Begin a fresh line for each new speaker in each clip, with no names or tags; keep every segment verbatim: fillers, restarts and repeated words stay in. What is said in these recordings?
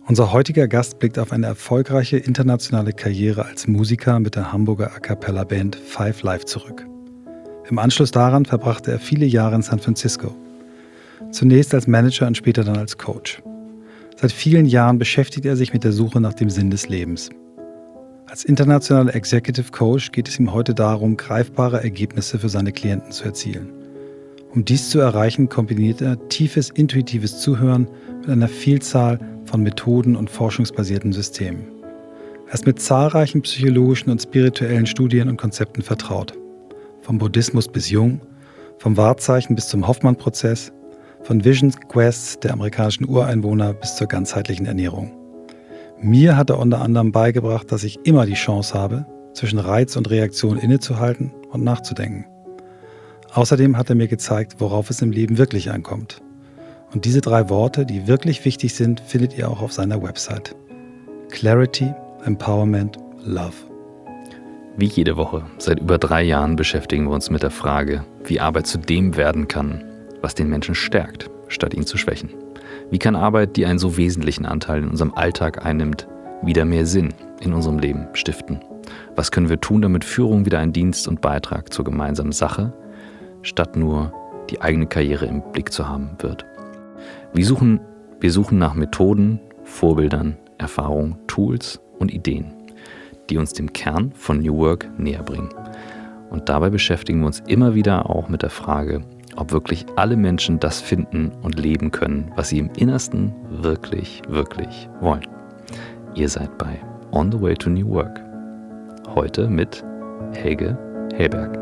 Unser heutiger Gast blickt auf eine erfolgreiche internationale Karriere als Musiker mit der Hamburger A-Cappella-Band Five Live zurück. Im Anschluss daran verbrachte er viele Jahre in San Francisco. Zunächst als Manager und später dann als Coach. Seit vielen Jahren beschäftigt er sich mit der Suche nach dem Sinn des Lebens. Als internationaler Executive Coach geht es ihm heute darum, greifbare Ergebnisse für seine Klienten zu erzielen. Um dies zu erreichen, kombiniert er tiefes, intuitives Zuhören mit einer Vielzahl von Methoden und forschungsbasierten Systemen. Er ist mit zahlreichen psychologischen und spirituellen Studien und Konzepten vertraut. Vom Buddhismus bis Jung, vom Wahrzeichen bis zum Hoffmann-Prozess, von Vision Quests der amerikanischen Ureinwohner bis zur ganzheitlichen Ernährung. Mir hat er unter anderem beigebracht, dass ich immer die Chance habe, zwischen Reiz und Reaktion innezuhalten und nachzudenken. Außerdem hat er mir gezeigt, worauf es im Leben wirklich ankommt. Und diese drei Worte, die wirklich wichtig sind, findet ihr auch auf seiner Website. Clarity, Empowerment, Love.
Wie jede Woche, seit über drei Jahren beschäftigen wir uns mit der Frage, wie Arbeit zu dem werden kann, was den Menschen stärkt, statt ihn zu schwächen. Wie kann Arbeit, die einen so wesentlichen Anteil in unserem Alltag einnimmt, wieder mehr Sinn in unserem Leben stiften? Was können wir tun, damit Führung wieder ein Dienst und Beitrag zur gemeinsamen Sache, statt nur die eigene Karriere im Blick zu haben wird? Wir suchen, wir suchen nach Methoden, Vorbildern, Erfahrungen, Tools und Ideen, die uns dem Kern von New Work näher bringen. Und dabei beschäftigen wir uns immer wieder auch mit der Frage, ob wirklich alle Menschen das finden und leben können, was sie im Innersten wirklich, wirklich wollen. Ihr seid bei On the Way to New Work. Heute mit Helge Hellberg.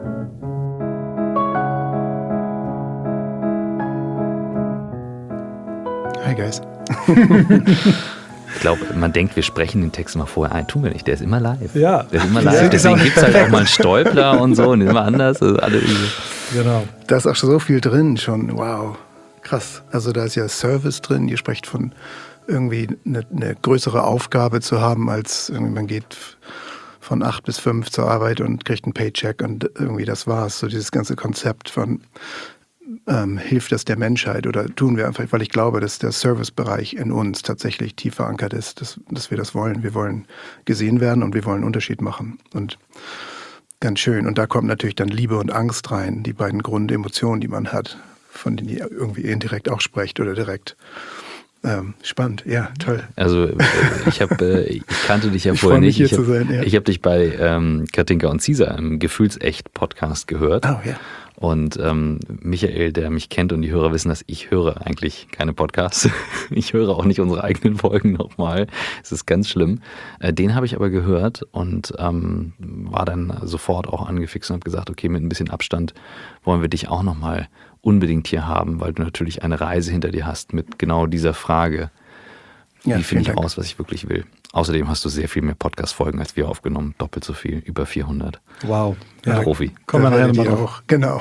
Hi guys.
Ich glaube, man denkt, wir sprechen den Text mal vorher ein. Tun wir nicht, der ist immer live.
Ja.
Der ist immer live, deswegen gibt es halt auch mal einen Stolpler und so und immer anders. Also alle
Genau.
Da ist auch so viel drin schon. Wow, krass. Also da ist ja Service drin. Ihr sprecht von irgendwie eine, eine größere Aufgabe zu haben, als irgendwie man geht von acht bis fünf zur Arbeit und kriegt einen Paycheck und irgendwie das war's. So dieses ganze Konzept von ähm, hilft das der Menschheit oder tun wir einfach, weil ich glaube, dass der Servicebereich in uns tatsächlich tief verankert ist, dass, dass wir das wollen. Wir wollen gesehen werden und wir wollen einen Unterschied machen. Und ganz schön. Und da kommt natürlich dann Liebe und Angst rein, die beiden Grundemotionen, die man hat, von denen ihr irgendwie indirekt auch sprecht oder direkt. Ähm, spannend, ja, toll.
Also ich habe, ich kannte dich ja
ich
vorher nicht.
Mich,
ich
hier
habe
zu sein, ja.
Ich hab dich bei ähm, Katinka und Caesar im Gefühlsecht-Podcast gehört.
Oh ja.
Und ähm, Michael, der mich kennt und die Hörer wissen, dass ich höre eigentlich keine Podcasts. Ich höre auch nicht unsere eigenen Folgen nochmal. Es ist ganz schlimm. Äh, den habe ich aber gehört und ähm, war dann sofort auch angefixt und habe gesagt, okay, mit ein bisschen Abstand wollen wir dich auch nochmal unbedingt hier haben, weil du natürlich eine Reise hinter dir hast mit genau dieser Frage.
Ja,
wie finde ich
Dank.
raus, was ich wirklich will? Außerdem hast du sehr viel mehr Podcast-Folgen als wir aufgenommen. Doppelt so viel, über vierhundert.
Wow.
Ja, Profi.
Kommen wir nachher nochmal drauf.
Auch. Genau.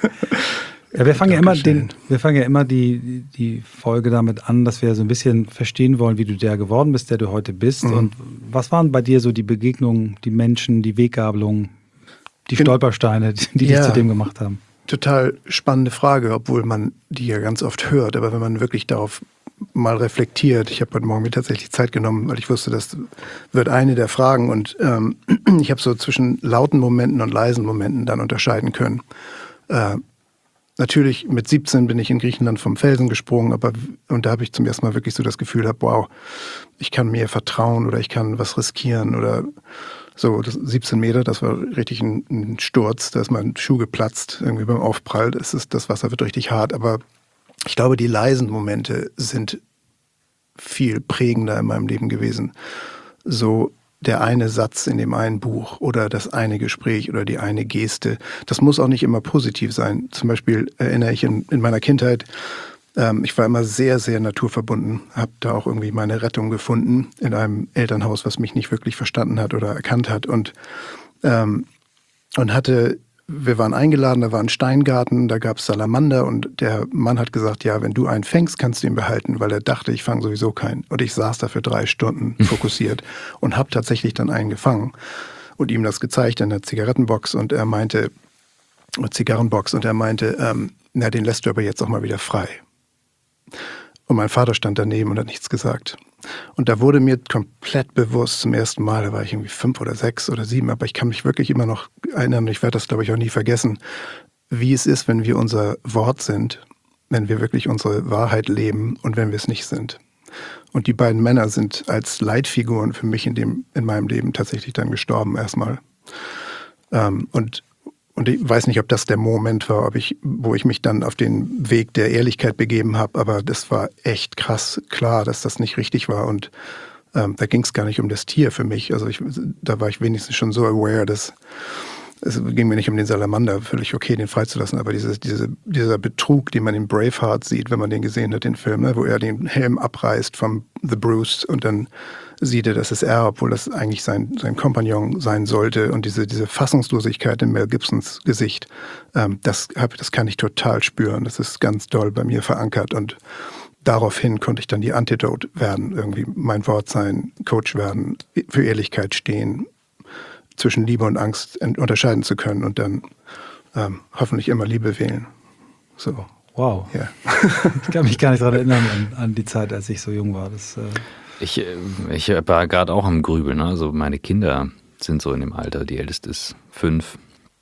Ja, wir fangen ja immer
Dankeschön.
den, wir fangen ja immer die, die Folge damit an, dass wir so ein bisschen verstehen wollen, wie du der geworden bist, der du heute bist. Mhm. Und was waren bei dir so die Begegnungen, die Menschen, die Weggabelungen, die Gen- Stolpersteine, die dich
ja.
zu dem gemacht haben?
Total spannende Frage, obwohl man die ja ganz oft hört. Aber wenn man wirklich darauf mal reflektiert, ich habe heute Morgen mir tatsächlich Zeit genommen, weil ich wusste, das wird eine der Fragen. Und ähm, ich habe so zwischen lauten Momenten und leisen Momenten dann unterscheiden können. Äh, natürlich mit siebzehn bin ich in Griechenland vom Felsen gesprungen, aber und da habe ich zum ersten Mal wirklich so das Gefühl gehabt, wow, ich kann mir vertrauen oder ich kann was riskieren oder so, das siebzehn Meter, das war richtig ein, ein Sturz, da ist mein Schuh geplatzt, irgendwie beim Aufprall, das, ist, das Wasser wird richtig hart, aber ich glaube, die leisen Momente sind viel prägender in meinem Leben gewesen. So der eine Satz in dem einen Buch oder das eine Gespräch oder die eine Geste, das muss auch nicht immer positiv sein. Zum Beispiel erinnere ich in, in meiner Kindheit, ähm, ich war immer sehr, sehr naturverbunden, habe da auch irgendwie meine Rettung gefunden in einem Elternhaus, was mich nicht wirklich verstanden hat oder erkannt hat und, ähm, und hatte, wir waren eingeladen, da war ein Steingarten, da gab es Salamander und der Mann hat gesagt, ja, wenn du einen fängst, kannst du ihn behalten, weil er dachte, ich fange sowieso keinen. Und ich saß da für drei Stunden fokussiert und habe tatsächlich dann einen gefangen und ihm das gezeigt in der Zigarettenbox und er meinte, Zigarrenbox und er meinte, ähm, na, den lässt du aber jetzt auch mal wieder frei. Und mein Vater stand daneben und hat nichts gesagt. Und da wurde mir komplett bewusst zum ersten Mal, da war ich irgendwie fünf oder sechs oder sieben, aber ich kann mich wirklich immer noch erinnern, ich werde das, glaube ich, auch nie vergessen, wie es ist, wenn wir unser Wort sind, wenn wir wirklich unsere Wahrheit leben und wenn wir es nicht sind. Und die beiden Männer sind als Leitfiguren für mich in, dem, in meinem Leben tatsächlich dann gestorben erstmal. Ähm, und, und ich weiß nicht, ob das der Moment war, ob ich, wo ich mich dann auf den Weg der Ehrlichkeit begeben habe, aber das war echt krass klar, dass das nicht richtig war. Und ähm, da ging es gar nicht um das Tier für mich. Also ich, da war ich wenigstens schon so aware, dass es ging mir nicht um den Salamander, völlig okay, den freizulassen, aber diese, diese, dieser Betrug, den man in Braveheart sieht, wenn man den gesehen hat, den Film, ne, wo er den Helm abreißt vom The Bruce und dann sieht er, das ist er, obwohl das eigentlich sein, sein Kompagnon sein sollte und diese, diese Fassungslosigkeit in Mel Gibsons Gesicht, ähm, das, hab, das kann ich total spüren, das ist ganz doll bei mir verankert und daraufhin konnte ich dann die Antidote werden, irgendwie mein Wort sein, Coach werden, für Ehrlichkeit stehen, zwischen Liebe und Angst unterscheiden zu können und dann ähm, hoffentlich immer Liebe wählen. So.
Wow.
Ja.
Ich kann mich gar nicht daran erinnern an, an die Zeit, als ich so jung war. Das, äh
Ich, ich war gerade auch am Grübeln. Ne? Also meine Kinder sind so in dem Alter, die älteste ist fünf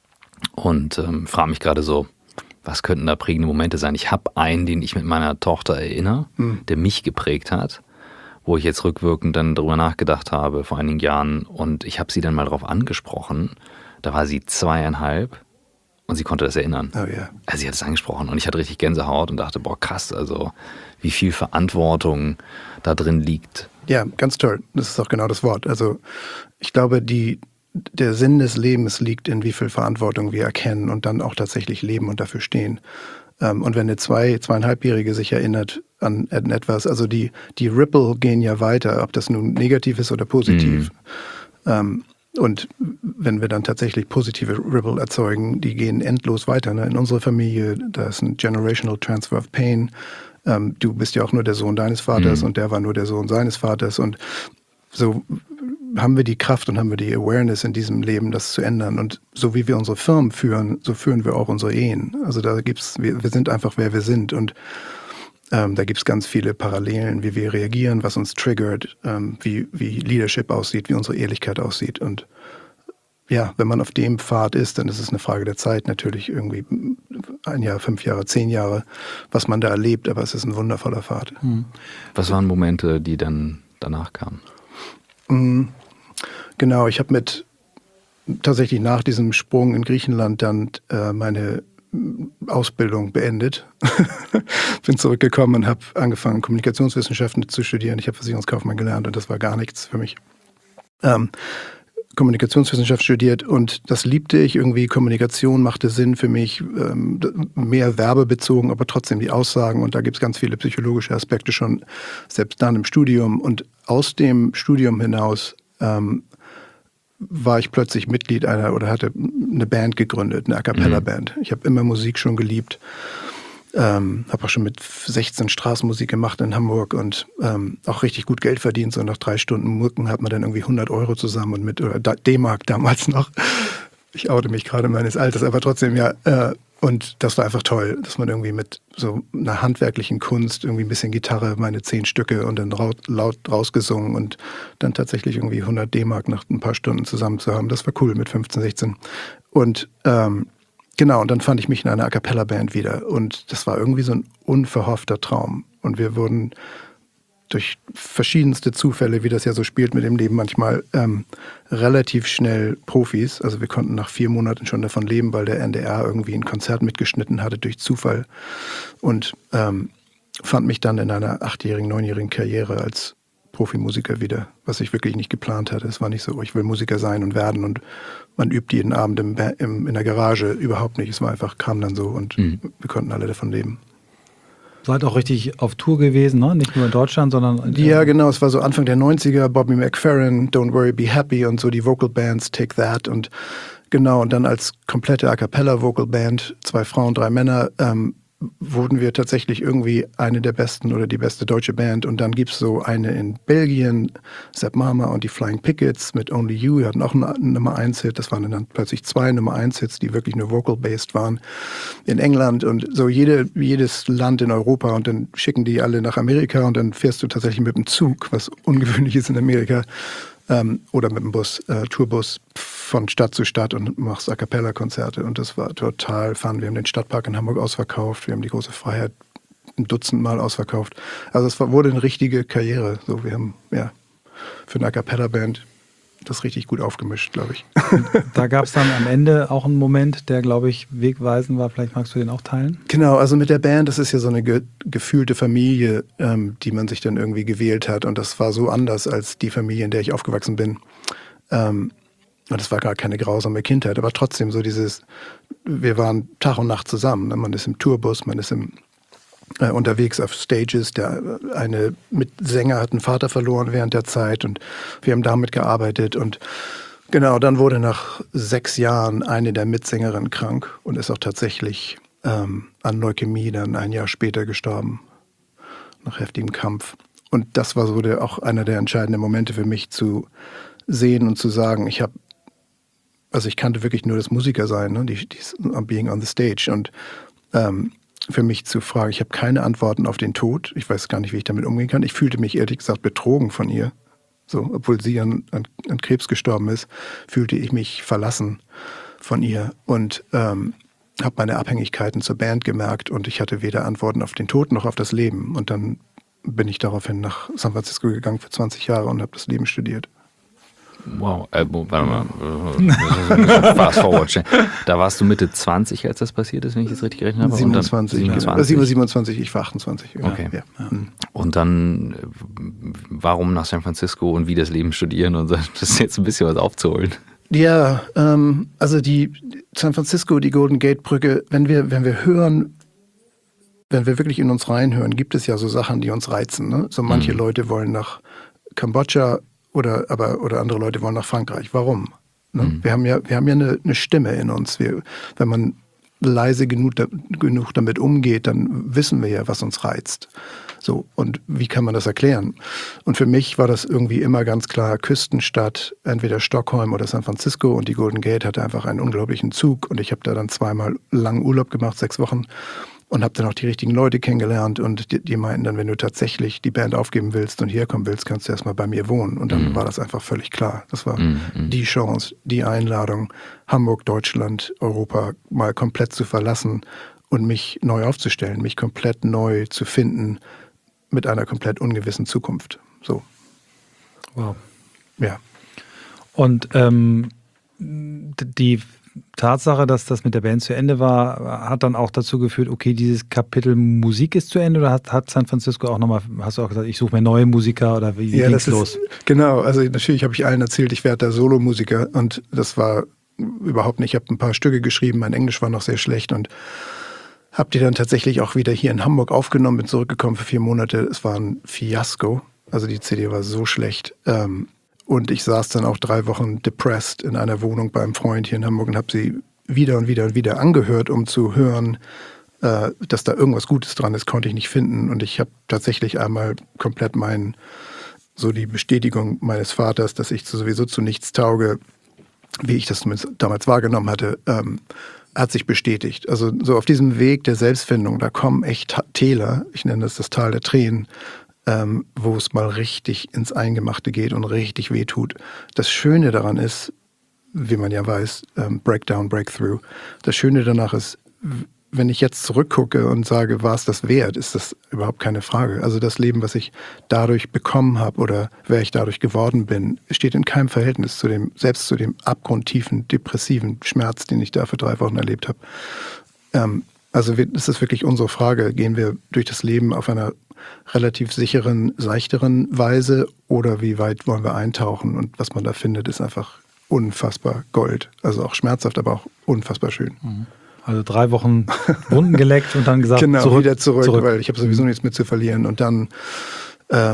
und ähm, frage mich gerade so, was könnten da prägende Momente sein? Ich habe einen, den ich mit meiner Tochter erinnere, hm. der mich geprägt hat, wo ich jetzt rückwirkend dann drüber nachgedacht habe vor einigen Jahren und ich habe sie dann mal darauf angesprochen. Da war sie zweieinhalb und sie konnte das erinnern.
Oh yeah.
Also sie hat es angesprochen und ich hatte richtig Gänsehaut und dachte, boah krass, also wie viel Verantwortung da drin liegt.
Ja, ganz toll. Das ist auch genau das Wort. Also ich glaube, die, der Sinn des Lebens liegt in wie viel Verantwortung wir erkennen und dann auch tatsächlich leben und dafür stehen. Und wenn eine zwei, zweieinhalbjährige sich erinnert an, an etwas, also die, die Ripple gehen ja weiter, ob das nun negativ ist oder positiv. Mhm. Ähm, und wenn wir dann tatsächlich positive Ripple erzeugen, die gehen endlos weiter. Ne? In unserer Familie, da ist ein Generational Transfer of Pain. Ähm, du bist ja auch nur der Sohn deines Vaters mhm. und der war nur der Sohn seines Vaters. Und so haben wir die Kraft und haben wir die Awareness in diesem Leben, das zu ändern. Und so wie wir unsere Firmen führen, so führen wir auch unsere Ehen. Also da gibt's, wir, wir sind einfach, wer wir sind. Und ähm, da gibt es ganz viele Parallelen, wie wir reagieren, was uns triggert, ähm, wie, wie Leadership aussieht, wie unsere Ehrlichkeit aussieht. Und ja, wenn man auf dem Pfad ist, dann ist es eine Frage der Zeit natürlich irgendwie ein Jahr, fünf Jahre, zehn Jahre, was man da erlebt. Aber es ist ein wundervoller Pfad.
Was waren Momente, die dann danach kamen?
Genau, ich habe mit tatsächlich nach diesem Sprung in Griechenland dann äh, meine Ausbildung beendet. Bin zurückgekommen und habe angefangen, Kommunikationswissenschaften zu studieren. Ich habe Versicherungskaufmann gelernt und das war gar nichts für mich. Ähm, Kommunikationswissenschaft studiert und das liebte ich irgendwie. Kommunikation machte Sinn für mich, ähm, mehr werbebezogen, aber trotzdem die Aussagen und da gibt es ganz viele psychologische Aspekte schon, selbst dann im Studium. Und aus dem Studium hinaus ähm, war ich plötzlich Mitglied einer oder hatte eine Band gegründet, eine A-Cappella-Band. Ich habe immer Musik schon geliebt. Ähm, habe auch schon mit sechzehn Straßenmusik gemacht in Hamburg und ähm, auch richtig gut Geld verdient. So nach drei Stunden Mucken hat man dann irgendwie hundert Euro zusammen und mit, oder D-Mark damals noch. Ich oute mich gerade meines Alters, aber trotzdem, ja. Äh, und das war einfach toll, dass man irgendwie mit so einer handwerklichen Kunst, irgendwie ein bisschen Gitarre, meine zehn Stücke und dann laut, laut rausgesungen und dann tatsächlich irgendwie hundert D-Mark nach ein paar Stunden zusammen zu haben. Das war cool mit fünfzehn, sechzehn. Und ähm, genau, und dann fand ich mich in einer A-Cappella-Band wieder. Und das war irgendwie so ein unverhoffter Traum. Und wir wurden durch verschiedenste Zufälle, wie das ja so spielt mit dem Leben manchmal, ähm, relativ schnell Profis. Also wir konnten nach vier Monaten schon davon leben, weil der N D R irgendwie ein Konzert mitgeschnitten hatte durch Zufall. Und ähm, fand mich dann in einer achtjährigen, neunjährigen Karriere als Profimusiker wieder, was ich wirklich nicht geplant hatte. Es war nicht so, oh, ich will Musiker sein und werden und man übt jeden Abend im, im, in der Garage. Überhaupt nicht. Es war einfach, kam dann so und mhm. wir konnten alle davon leben.
Seid auch richtig auf Tour gewesen, ne? Nicht nur in Deutschland, sondern... In
ja, genau. Es war so Anfang der neunziger, Bobby McFerrin, Don't Worry, Be Happy und so die Vocal Bands, Take That und genau. Und dann als komplette A-Cappella-Vocal Band, zwei Frauen, drei Männer, ähm, wurden wir tatsächlich irgendwie eine der besten oder die beste deutsche Band. Und dann gibt es so eine in Belgien, Sepp Mama und die Flying Pickets mit Only You. Die hatten auch einen Nummer eins Hit. Das waren dann plötzlich zwei Nummer eins Hits, die wirklich nur vocal-based waren in England. Und so jede, jedes Land in Europa. Und dann schicken die alle nach Amerika und dann fährst du tatsächlich mit dem Zug, was ungewöhnlich ist in Amerika, ähm, oder mit dem Bus, äh, Tourbus von Stadt zu Stadt und machst A-Cappella-Konzerte. Und das war total fun. Wir haben den Stadtpark in Hamburg ausverkauft. Wir haben die große Freiheit ein Dutzend Mal ausverkauft. Also es war, wurde eine richtige Karriere. So, wir haben ja für eine A-Cappella-Band das richtig gut aufgemischt, glaube ich.
Da gab es dann am Ende auch einen Moment, der, glaube ich, wegweisend war. Vielleicht magst du den auch teilen?
Genau, also mit der Band, das ist ja so eine ge- gefühlte Familie, ähm, die man sich dann irgendwie gewählt hat. Und das war so anders als die Familie, in der ich aufgewachsen bin. Ähm, Und das war gar keine grausame Kindheit, aber trotzdem so dieses, wir waren Tag und Nacht zusammen. Man ist im Tourbus, man ist im, äh, unterwegs auf Stages. Der eine Mitsänger hat einen Vater verloren während der Zeit und wir haben damit gearbeitet. Und genau, dann wurde nach sechs Jahren eine der Mitsängerinnen krank und ist auch tatsächlich ähm, an Leukämie dann ein Jahr später gestorben, nach heftigem Kampf. Und das war so der, auch einer der entscheidenden Momente für mich zu sehen und zu sagen, ich habe Also ich kannte wirklich nur das Musikersein, ne? die, die Being on the Stage. Und ähm, für mich zu fragen, ich habe keine Antworten auf den Tod. Ich weiß gar nicht, wie ich damit umgehen kann. Ich fühlte mich ehrlich gesagt betrogen von ihr. So, obwohl sie an, an, an Krebs gestorben ist, fühlte ich mich verlassen von ihr. Und ähm, habe meine Abhängigkeiten zur Band gemerkt. Und ich hatte weder Antworten auf den Tod noch auf das Leben. Und dann bin ich daraufhin nach San Francisco gegangen für zwanzig Jahre und habe das Leben studiert.
Wow, äh, warte mal, fast forward. Da warst du Mitte zwanzig, als das passiert ist, wenn ich das richtig gerechnet habe?
siebenundzwanzig,
Und dann,
siebenundzwanzig. Genau. siebenundzwanzig, ich war achtundzwanzig.
Okay.
Ja. Ja.
Und dann, warum nach San Francisco und wie das Leben studieren und so, das ist jetzt ein bisschen was aufzuholen.
Ja, ähm, also die San Francisco, die Golden Gate Brücke, wenn wir, wenn wir hören, wenn wir wirklich in uns reinhören, gibt es ja so Sachen, die uns reizen. Ne? So manche mhm. Leute wollen nach Kambodscha, Oder, aber, oder andere Leute wollen nach Frankreich. Warum? Ne? Mhm. Wir haben ja, wir haben ja eine, eine Stimme in uns. Wir, wenn man leise genug, genug damit umgeht, dann wissen wir ja, was uns reizt. So, und wie kann man das erklären? Und für mich war das irgendwie immer ganz klar Küstenstadt, entweder Stockholm oder San Francisco. Und die Golden Gate hatte einfach einen unglaublichen Zug. Und ich habe da dann zweimal langen Urlaub gemacht, sechs Wochen. Und habe dann auch die richtigen Leute kennengelernt und die, die meinten dann, wenn du tatsächlich die Band aufgeben willst und hierkommen willst, kannst du erstmal bei mir wohnen. Und dann mhm. war das einfach völlig klar. Das war mhm. die Chance, die Einladung, Hamburg, Deutschland, Europa mal komplett zu verlassen und mich neu aufzustellen, mich komplett neu zu finden mit einer komplett ungewissen Zukunft. So.
Wow.
Ja.
Und ähm, die Tatsache, dass das mit der Band zu Ende war, hat dann auch dazu geführt, okay, dieses Kapitel Musik ist zu Ende, oder hat, hat San Francisco auch nochmal, hast du auch gesagt, ich suche mir neue Musiker, oder wie, wie
ja,
ging's
das
los?
Ist, genau, also natürlich habe ich allen erzählt, ich werde da Solomusiker und das war überhaupt nicht, ich habe ein paar Stücke geschrieben, mein Englisch war noch sehr schlecht und habe die dann tatsächlich auch wieder hier in Hamburg aufgenommen, bin zurückgekommen für vier Monate, es war ein Fiasko, also die C D war so schlecht, ähm, und ich saß dann auch drei Wochen depressed in einer Wohnung bei einem Freund hier in Hamburg und habe sie wieder und wieder und wieder angehört, um zu hören, äh, dass da irgendwas Gutes dran ist, konnte ich nicht finden. Und ich habe tatsächlich einmal komplett mein, so die Bestätigung meines Vaters, dass ich sowieso zu nichts tauge, wie ich das damals wahrgenommen hatte, ähm, hat sich bestätigt. Also so auf diesem Weg der Selbstfindung, da kommen echt Täler, ich nenne das das Tal der Tränen, Ähm, wo es mal richtig ins Eingemachte geht und richtig wehtut. Das Schöne daran ist, wie man ja weiß, ähm, Breakdown, Breakthrough. Das Schöne danach ist, wenn ich jetzt zurückgucke und sage, war es das wert, ist das überhaupt keine Frage. Also das Leben, was ich dadurch bekommen habe oder wer ich dadurch geworden bin, steht in keinem Verhältnis zu dem, selbst zu dem abgrundtiefen, depressiven Schmerz, den ich da für drei Wochen erlebt habe. Ähm, also es ist wirklich unsere Frage, gehen wir durch das Leben auf einer relativ sicheren, seichteren Weise oder wie weit wollen wir eintauchen? Und was man da findet, ist einfach unfassbar Gold. Also auch schmerzhaft, aber auch unfassbar schön.
Also drei Wochen Wunden geleckt und dann gesagt,
genau,
zurück,
wieder zurück,
zurück.
weil ich habe sowieso nichts mehr zu verlieren. Und dann ähm,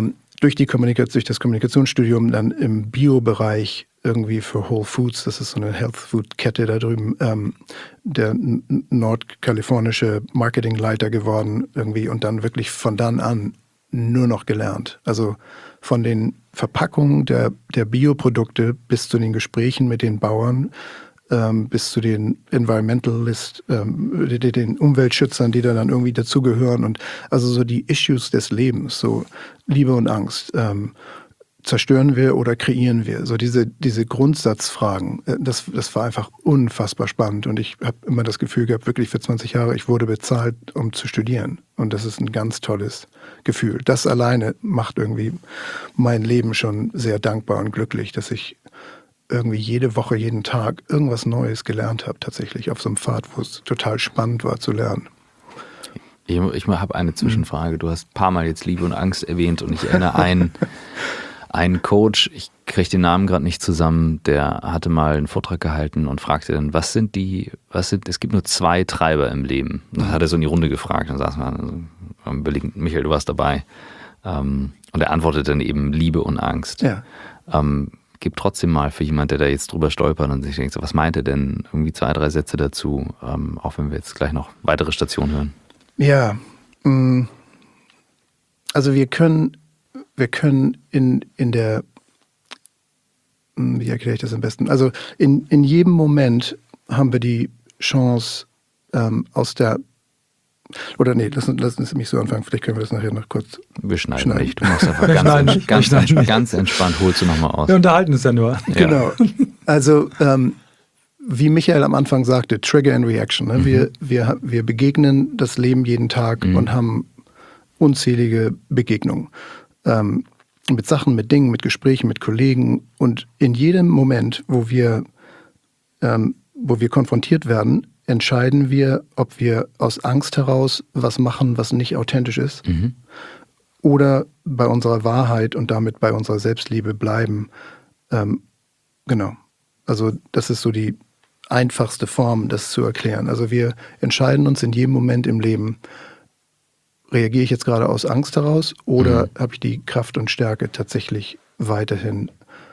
durch, die Kommunikation, durch das Kommunikationsstudium dann im Bio-Bereich irgendwie für Whole Foods, das ist so eine Health Food Kette da drüben, ähm, der nordkalifornische Marketingleiter geworden irgendwie und dann wirklich von dann an nur noch gelernt. Also von den Verpackungen der, der Bioprodukte bis zu den Gesprächen mit den Bauern, ähm, bis zu den Environmentalist, ähm, den Umweltschützern, die da dann irgendwie dazugehören und also so die Issues des Lebens, so Liebe und Angst, ähm, zerstören wir oder kreieren wir? So diese, diese Grundsatzfragen, das, das war einfach unfassbar spannend und ich habe immer das Gefühl gehabt, wirklich für zwanzig Jahre, ich wurde bezahlt, um zu studieren und das ist ein ganz tolles Gefühl. Das alleine macht irgendwie mein Leben schon sehr dankbar und glücklich, dass ich irgendwie jede Woche, jeden Tag irgendwas Neues gelernt habe, tatsächlich auf so einem Pfad, wo es total spannend war zu lernen.
Ich, ich habe eine Zwischenfrage. Du hast ein paar Mal jetzt Liebe und Angst erwähnt und ich erinnere einen, einen Coach, ich kriege den Namen gerade nicht zusammen, der hatte mal einen Vortrag gehalten und fragte dann, was sind die, was sind, es gibt nur zwei Treiber im Leben. Das hat er so in die Runde gefragt. Dann saß man, überlegt, Michael, du warst dabei. Und er antwortete dann eben Liebe und Angst.
Ja.
Ähm, gib trotzdem mal für jemand, der da jetzt drüber stolpert und sich denkt, so, was meint er denn? Irgendwie zwei, drei Sätze dazu, ähm, auch wenn wir jetzt gleich noch weitere Stationen hören.
Ja, also wir können, wir können in, in der, wie erkläre ich das am besten? Also in, in jedem Moment haben wir die Chance ähm, aus der, oder nee, lass, lass uns mich so anfangen, vielleicht können wir das nachher noch kurz
Wir schneiden,
schneiden.
nicht, du machst einfach
Wir
ganz,
schneiden
ents-
nicht.
ganz,
Wir schneiden
ents-
nicht.
ganz entspannt, holst du nochmal aus.
Wir unterhalten uns ja nur.
Ja.
Genau. Also ähm, wie Michael am Anfang sagte, Trigger and Reaction. Ne?
Mhm.
Wir, wir, wir begegnen das Leben jeden Tag
Mhm.
und haben unzählige Begegnungen. Ähm, mit Sachen, mit Dingen, mit Gesprächen, mit Kollegen. Und in jedem Moment, wo wir, ähm, wo wir konfrontiert werden, entscheiden wir, ob wir aus Angst heraus was machen, was nicht authentisch ist,
Mhm.
oder bei unserer Wahrheit und damit bei unserer Selbstliebe bleiben. Ähm, genau. Also das ist so die einfachste Form, das zu erklären. Also wir entscheiden uns in jedem Moment im Leben, reagiere ich jetzt gerade aus Angst heraus oder
Mhm.
habe ich die Kraft und Stärke tatsächlich weiterhin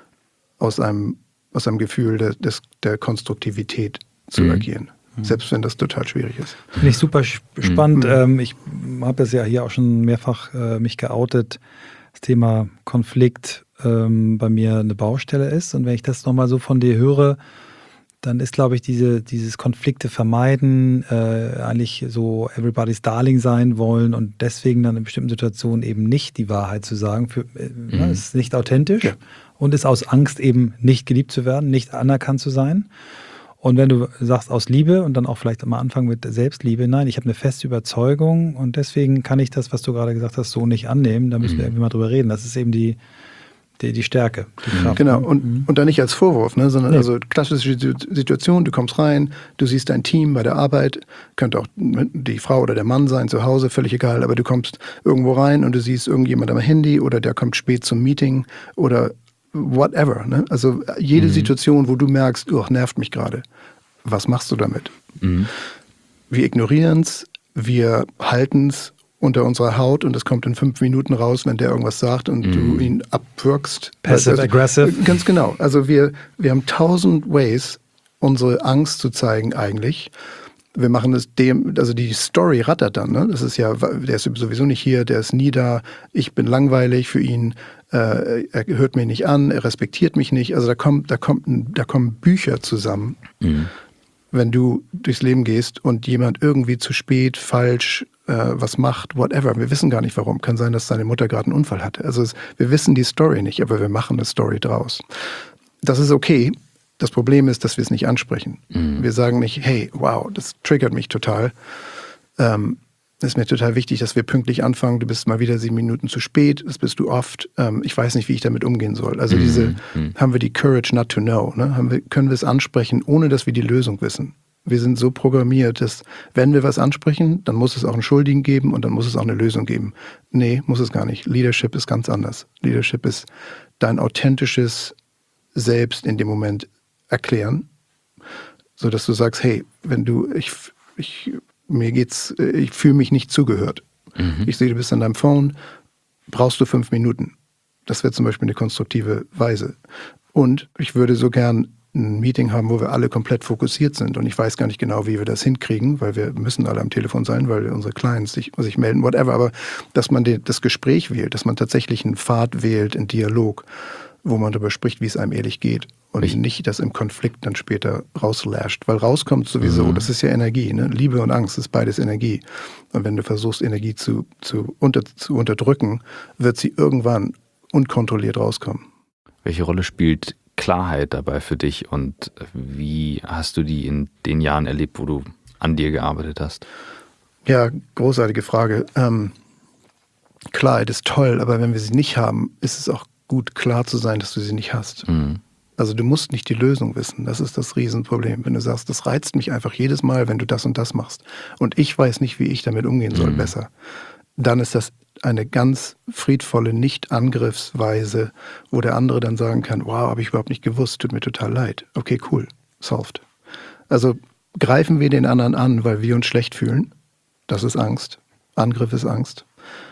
aus einem, aus einem Gefühl der, des, der Konstruktivität zu
Mhm.
agieren. Selbst wenn das total schwierig ist.
Finde ich super sp- spannend.
Mhm.
Ähm, ich habe es ja hier auch schon mehrfach äh, mich geoutet, das Thema Konflikt ähm, bei mir eine Baustelle ist. Und wenn ich das nochmal so von dir höre, dann ist, glaube ich, diese, dieses Konflikte vermeiden, äh, eigentlich so everybody's darling sein wollen und deswegen dann in bestimmten Situationen eben nicht die Wahrheit zu sagen, für, äh,
Mhm.
ne, ist nicht authentisch
Ja.
und ist aus Angst eben nicht geliebt zu werden, nicht anerkannt zu sein. Und wenn du sagst aus Liebe und dann auch vielleicht am Anfang mit Selbstliebe, nein, ich habe eine feste Überzeugung und deswegen kann ich das, was du gerade gesagt hast, so nicht annehmen. Da müssen
Mhm.
wir irgendwie mal drüber reden. Das ist eben die, die, die Stärke, die Kraft.
Genau,
ne?
und,
Mhm.
und dann nicht als Vorwurf, ne, sondern
Nee.
also klassische Situ- Situation, du kommst rein, du siehst dein Team bei der Arbeit, könnte auch die Frau oder der Mann sein, zu Hause, völlig egal, aber du kommst irgendwo rein und du siehst irgendjemand am Handy oder der kommt spät zum Meeting oder whatever. Ne? Also jede
Mhm.
Situation, wo du merkst, oh, nervt mich gerade, was machst du damit?
Mhm.
Wir ignorieren es, wir halten es unter unserer Haut und es kommt in fünf Minuten raus, wenn der irgendwas sagt und
Mhm.
du ihn abwürgst.
Passive
Also,
aggressive.
Ganz genau. Also wir, wir haben tausend Ways, unsere Angst zu zeigen eigentlich. Wir machen es dem, also die Story rattert dann, ne? Das ist ja, der ist sowieso nicht hier, der ist nie da, ich bin langweilig für ihn, äh, er hört mich nicht an, er respektiert mich nicht. Also da kommt, da kommt, ein, da kommen Bücher zusammen,
Mhm.
wenn du durchs Leben gehst und jemand irgendwie zu spät, falsch, äh, was macht, whatever. Wir wissen gar nicht warum. Kann sein, dass seine Mutter gerade einen Unfall hatte. Also es, wir wissen die Story nicht, aber wir machen eine Story draus. Das ist okay. Das Problem ist, dass wir es nicht ansprechen.
Mhm.
Wir sagen nicht, hey, wow, das triggert mich total. Ähm, ist mir total wichtig, dass wir pünktlich anfangen. Du bist mal wieder sieben Minuten zu spät. Das bist du oft. Ähm, ich weiß nicht, wie ich damit umgehen soll. Also
Mhm.
diese,
Mhm.
haben wir die Courage not to know. Ne? Haben wir, können wir es ansprechen, ohne dass wir die Lösung wissen. Wir sind so programmiert, dass wenn wir was ansprechen, dann muss es auch einen Schuldigen geben und dann muss es auch eine Lösung geben. Nee, muss es gar nicht. Leadership ist ganz anders. Leadership ist dein authentisches Selbst in dem Moment erklären, so dass du sagst, hey, wenn du, ich, ich, mir geht's, ich fühle mich nicht zugehört.
Mhm.
Ich sehe, du bist an deinem Phone, brauchst du fünf Minuten. Das wäre zum Beispiel eine konstruktive Weise. Und ich würde so gern ein Meeting haben, wo wir alle komplett fokussiert sind. Und ich weiß gar nicht genau, wie wir das hinkriegen, weil wir müssen alle am Telefon sein, weil unsere Clients sich, sich melden, whatever. Aber dass man den, das Gespräch wählt, dass man tatsächlich einen Pfad wählt, einen Dialog, wo man darüber spricht, wie es einem ehrlich geht. Und ich nicht das im Konflikt dann später rauslasht. Weil rauskommt sowieso, mhm. das ist ja Energie. Ne? Liebe und Angst ist beides Energie. Und wenn du versuchst, Energie zu, zu, unter, zu unterdrücken, wird sie irgendwann unkontrolliert rauskommen.
Welche Rolle spielt Klarheit dabei für dich und wie hast du die in den Jahren erlebt, wo du an dir gearbeitet hast?
Ja, großartige Frage. Ähm, Klarheit ist toll, aber wenn wir sie nicht haben, ist es auch gut, klar zu sein, dass du sie nicht hast. Mhm. Also du musst nicht die Lösung wissen. Das ist das Riesenproblem. Wenn du sagst, das reizt mich einfach jedes Mal, wenn du das und das machst und ich weiß nicht, wie ich damit umgehen soll, mhm. besser, dann ist das eine ganz friedvolle Nicht-Angriffsweise, wo der andere dann sagen kann, wow, habe ich überhaupt nicht gewusst, tut mir total leid. Okay, cool, solved. Also greifen wir den anderen an, weil wir uns schlecht fühlen. Das ist Angst. Angriff ist Angst.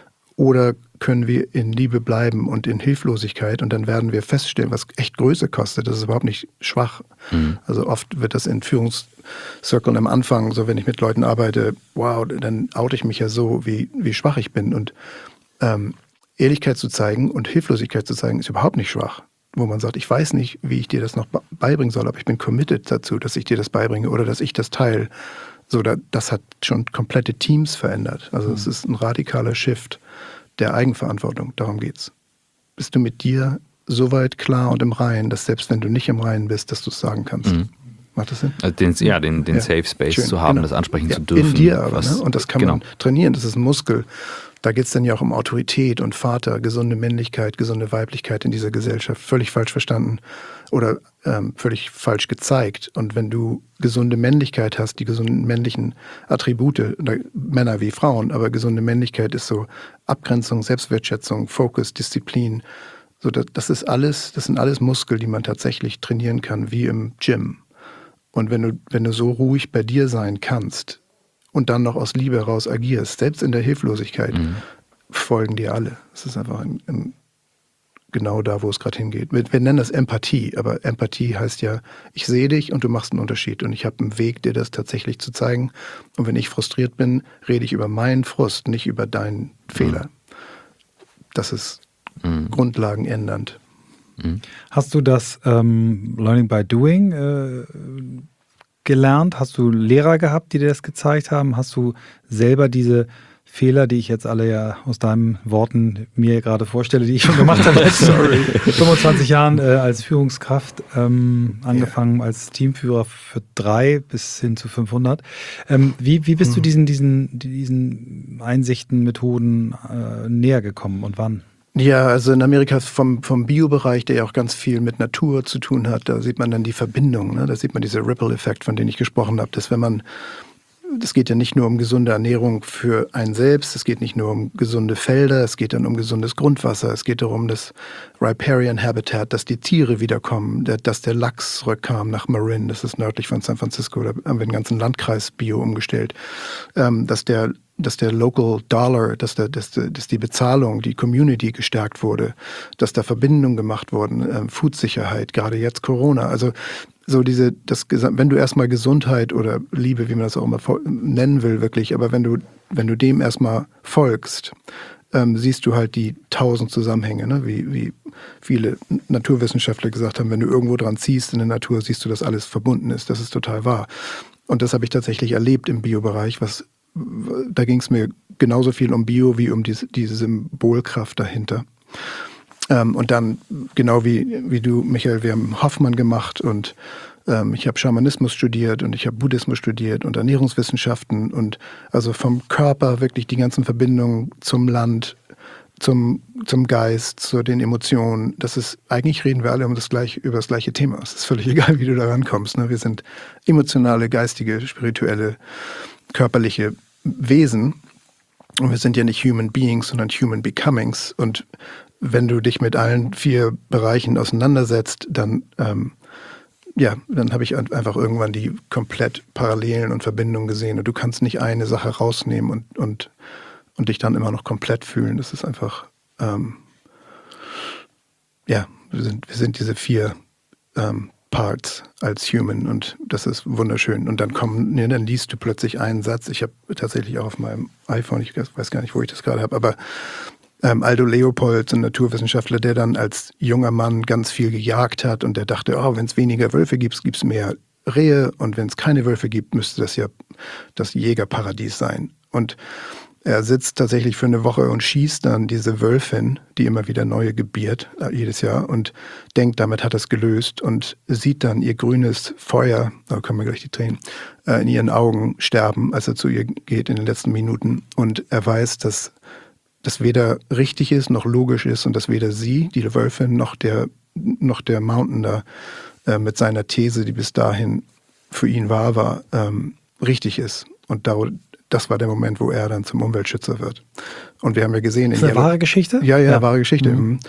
Oder können wir in Liebe bleiben und in Hilflosigkeit und dann werden wir feststellen, was echt Größe kostet. Das ist überhaupt nicht schwach. Mhm. Also oft wird das in Führungszirkeln am Anfang, so wenn ich mit Leuten arbeite, wow, dann oute ich mich ja so, wie, wie schwach ich bin. Und ähm, Ehrlichkeit zu zeigen und Hilflosigkeit zu zeigen, ist überhaupt nicht schwach. Wo man sagt, ich weiß nicht, wie ich dir das noch beibringen soll, aber ich bin committed dazu, dass ich dir das beibringe oder dass ich das teile. So, das hat schon komplette Teams verändert. Also es mhm. ist ein radikaler Shift der Eigenverantwortung. Darum geht's. Bist du mit dir so weit klar und im Reinen, dass selbst wenn du nicht im Reinen bist, dass du es sagen kannst? Mhm. Macht das Sinn?
Also den, ja, den, den ja. Safe Space
Schön,
zu haben,
genau.
das ansprechen
ja,
zu dürfen.
In dir aber,
was,
ne? Und das kann genau. man trainieren. Das ist ein Muskel. Da geht es dann ja auch um Autorität und Vater, gesunde Männlichkeit, gesunde Weiblichkeit in dieser Gesellschaft. Völlig falsch verstanden oder ähm, völlig falsch gezeigt. Und wenn du gesunde Männlichkeit hast, die gesunden männlichen Attribute, Männer wie Frauen, aber gesunde Männlichkeit ist so Abgrenzung, Selbstwertschätzung, Fokus, Disziplin. So, das, das ist alles, das sind alles Muskel, die man tatsächlich trainieren kann, wie im Gym. Und wenn du, wenn du so ruhig bei dir sein kannst, und dann noch aus Liebe heraus agierst, selbst in der Hilflosigkeit, mhm. folgen dir alle. Es ist einfach ein, ein, genau da, wo es gerade hingeht. Wir, wir nennen das Empathie, aber Empathie heißt ja, ich sehe dich und du machst einen Unterschied und ich habe einen Weg, dir das tatsächlich zu zeigen. Und wenn ich frustriert bin, rede ich über meinen Frust, nicht über deinen mhm. Fehler. Das ist mhm. grundlagenändernd.
Mhm. Hast du das ähm, Learning by Doing äh, gelernt? Hast du Lehrer gehabt, die dir das gezeigt haben? Hast du selber diese Fehler, die ich jetzt alle ja aus deinen Worten mir gerade vorstelle, die ich schon gemacht habe, sorry, fünfundzwanzig Jahren äh, als Führungskraft, ähm, angefangen yeah. als Teamführer für drei bis hin zu fünfhundert. Ähm, wie, wie bist hm. du diesen, diesen, diesen Einsichten, Methoden äh, näher gekommen und wann?
Ja, also in Amerika vom, vom Biobereich, der ja auch ganz viel mit Natur zu tun hat, da sieht man dann die Verbindung, ne? Da sieht man diese Ripple-Effekt, von dem ich gesprochen habe, dass wenn man, das geht ja nicht nur um gesunde Ernährung für einen selbst, es geht nicht nur um gesunde Felder, es geht dann um gesundes Grundwasser, es geht darum, das Riparian Habitat, dass die Tiere wiederkommen, der, dass der Lachs zurückkam nach Marin, das ist nördlich von San Francisco, da haben wir den ganzen Landkreis Bio umgestellt, ähm, dass der dass der Local Dollar, dass, der, dass, der, dass die Bezahlung, die Community gestärkt wurde, dass da Verbindungen gemacht wurden, ähm, Foodsicherheit, gerade jetzt Corona. Also so diese, das, wenn du erstmal Gesundheit oder Liebe, wie man das auch immer nennen will, wirklich, aber wenn du, wenn du dem erstmal folgst, ähm, siehst du halt die tausend Zusammenhänge, ne? wie, wie viele Naturwissenschaftler gesagt haben, wenn du irgendwo dran ziehst in der Natur, siehst du, dass alles verbunden ist. Das ist total wahr. Und das habe ich tatsächlich erlebt im Biobereich, was da ging es mir genauso viel um Bio wie um diese, diese Symbolkraft dahinter. Ähm, und dann, genau wie, wie du, Michael, wir haben Hoffmann gemacht und ähm, ich habe Schamanismus studiert und ich habe Buddhismus studiert und Ernährungswissenschaften und also vom Körper wirklich die ganzen Verbindungen zum Land, zum, zum Geist, zu den Emotionen. Das ist, eigentlich reden wir alle um das gleiche, über das gleiche Thema. Es ist völlig egal, wie du da rankommst. Ne? Wir sind emotionale, geistige, spirituelle, körperliche Wesen und wir sind ja nicht Human Beings, sondern Human Becomings und wenn du dich mit allen vier Bereichen auseinandersetzt, dann ähm, ja, dann habe ich einfach irgendwann die komplett Parallelen und Verbindungen gesehen und du kannst nicht eine Sache rausnehmen und, und, und dich dann immer noch komplett fühlen. Das ist einfach ähm, ja, wir sind, wir sind diese vier ähm, Parts als Human und das ist wunderschön. Und dann kommen, ne, dann liest du plötzlich einen Satz. Ich habe tatsächlich auch auf meinem iPhone, ich weiß gar nicht, wo ich das gerade habe, aber ähm, Aldo Leopold, ein Naturwissenschaftler, der dann als junger Mann ganz viel gejagt hat und der dachte, oh, wenn es weniger Wölfe gibt, gibt es mehr Rehe und wenn es keine Wölfe gibt, müsste das ja das Jägerparadies sein. Und er sitzt tatsächlich für eine Woche und schießt dann diese Wölfin, die immer wieder neue gebiert, jedes Jahr, und denkt, damit hat er es gelöst und sieht dann ihr grünes Feuer, da kommen wir gleich die Tränen, in ihren Augen sterben, als er zu ihr geht in den letzten Minuten. Und er weiß, dass das weder richtig ist, noch logisch ist und dass weder sie, die Wölfin, noch der, noch der Mountain da äh, mit seiner These, die bis dahin für ihn wahr war, ähm, richtig ist. Und da das war der Moment, wo er dann zum Umweltschützer wird. Und wir haben ja gesehen...
Ist das eine wahre Geschichte?
Ja, ja,
ja.
wahre Geschichte. Mhm.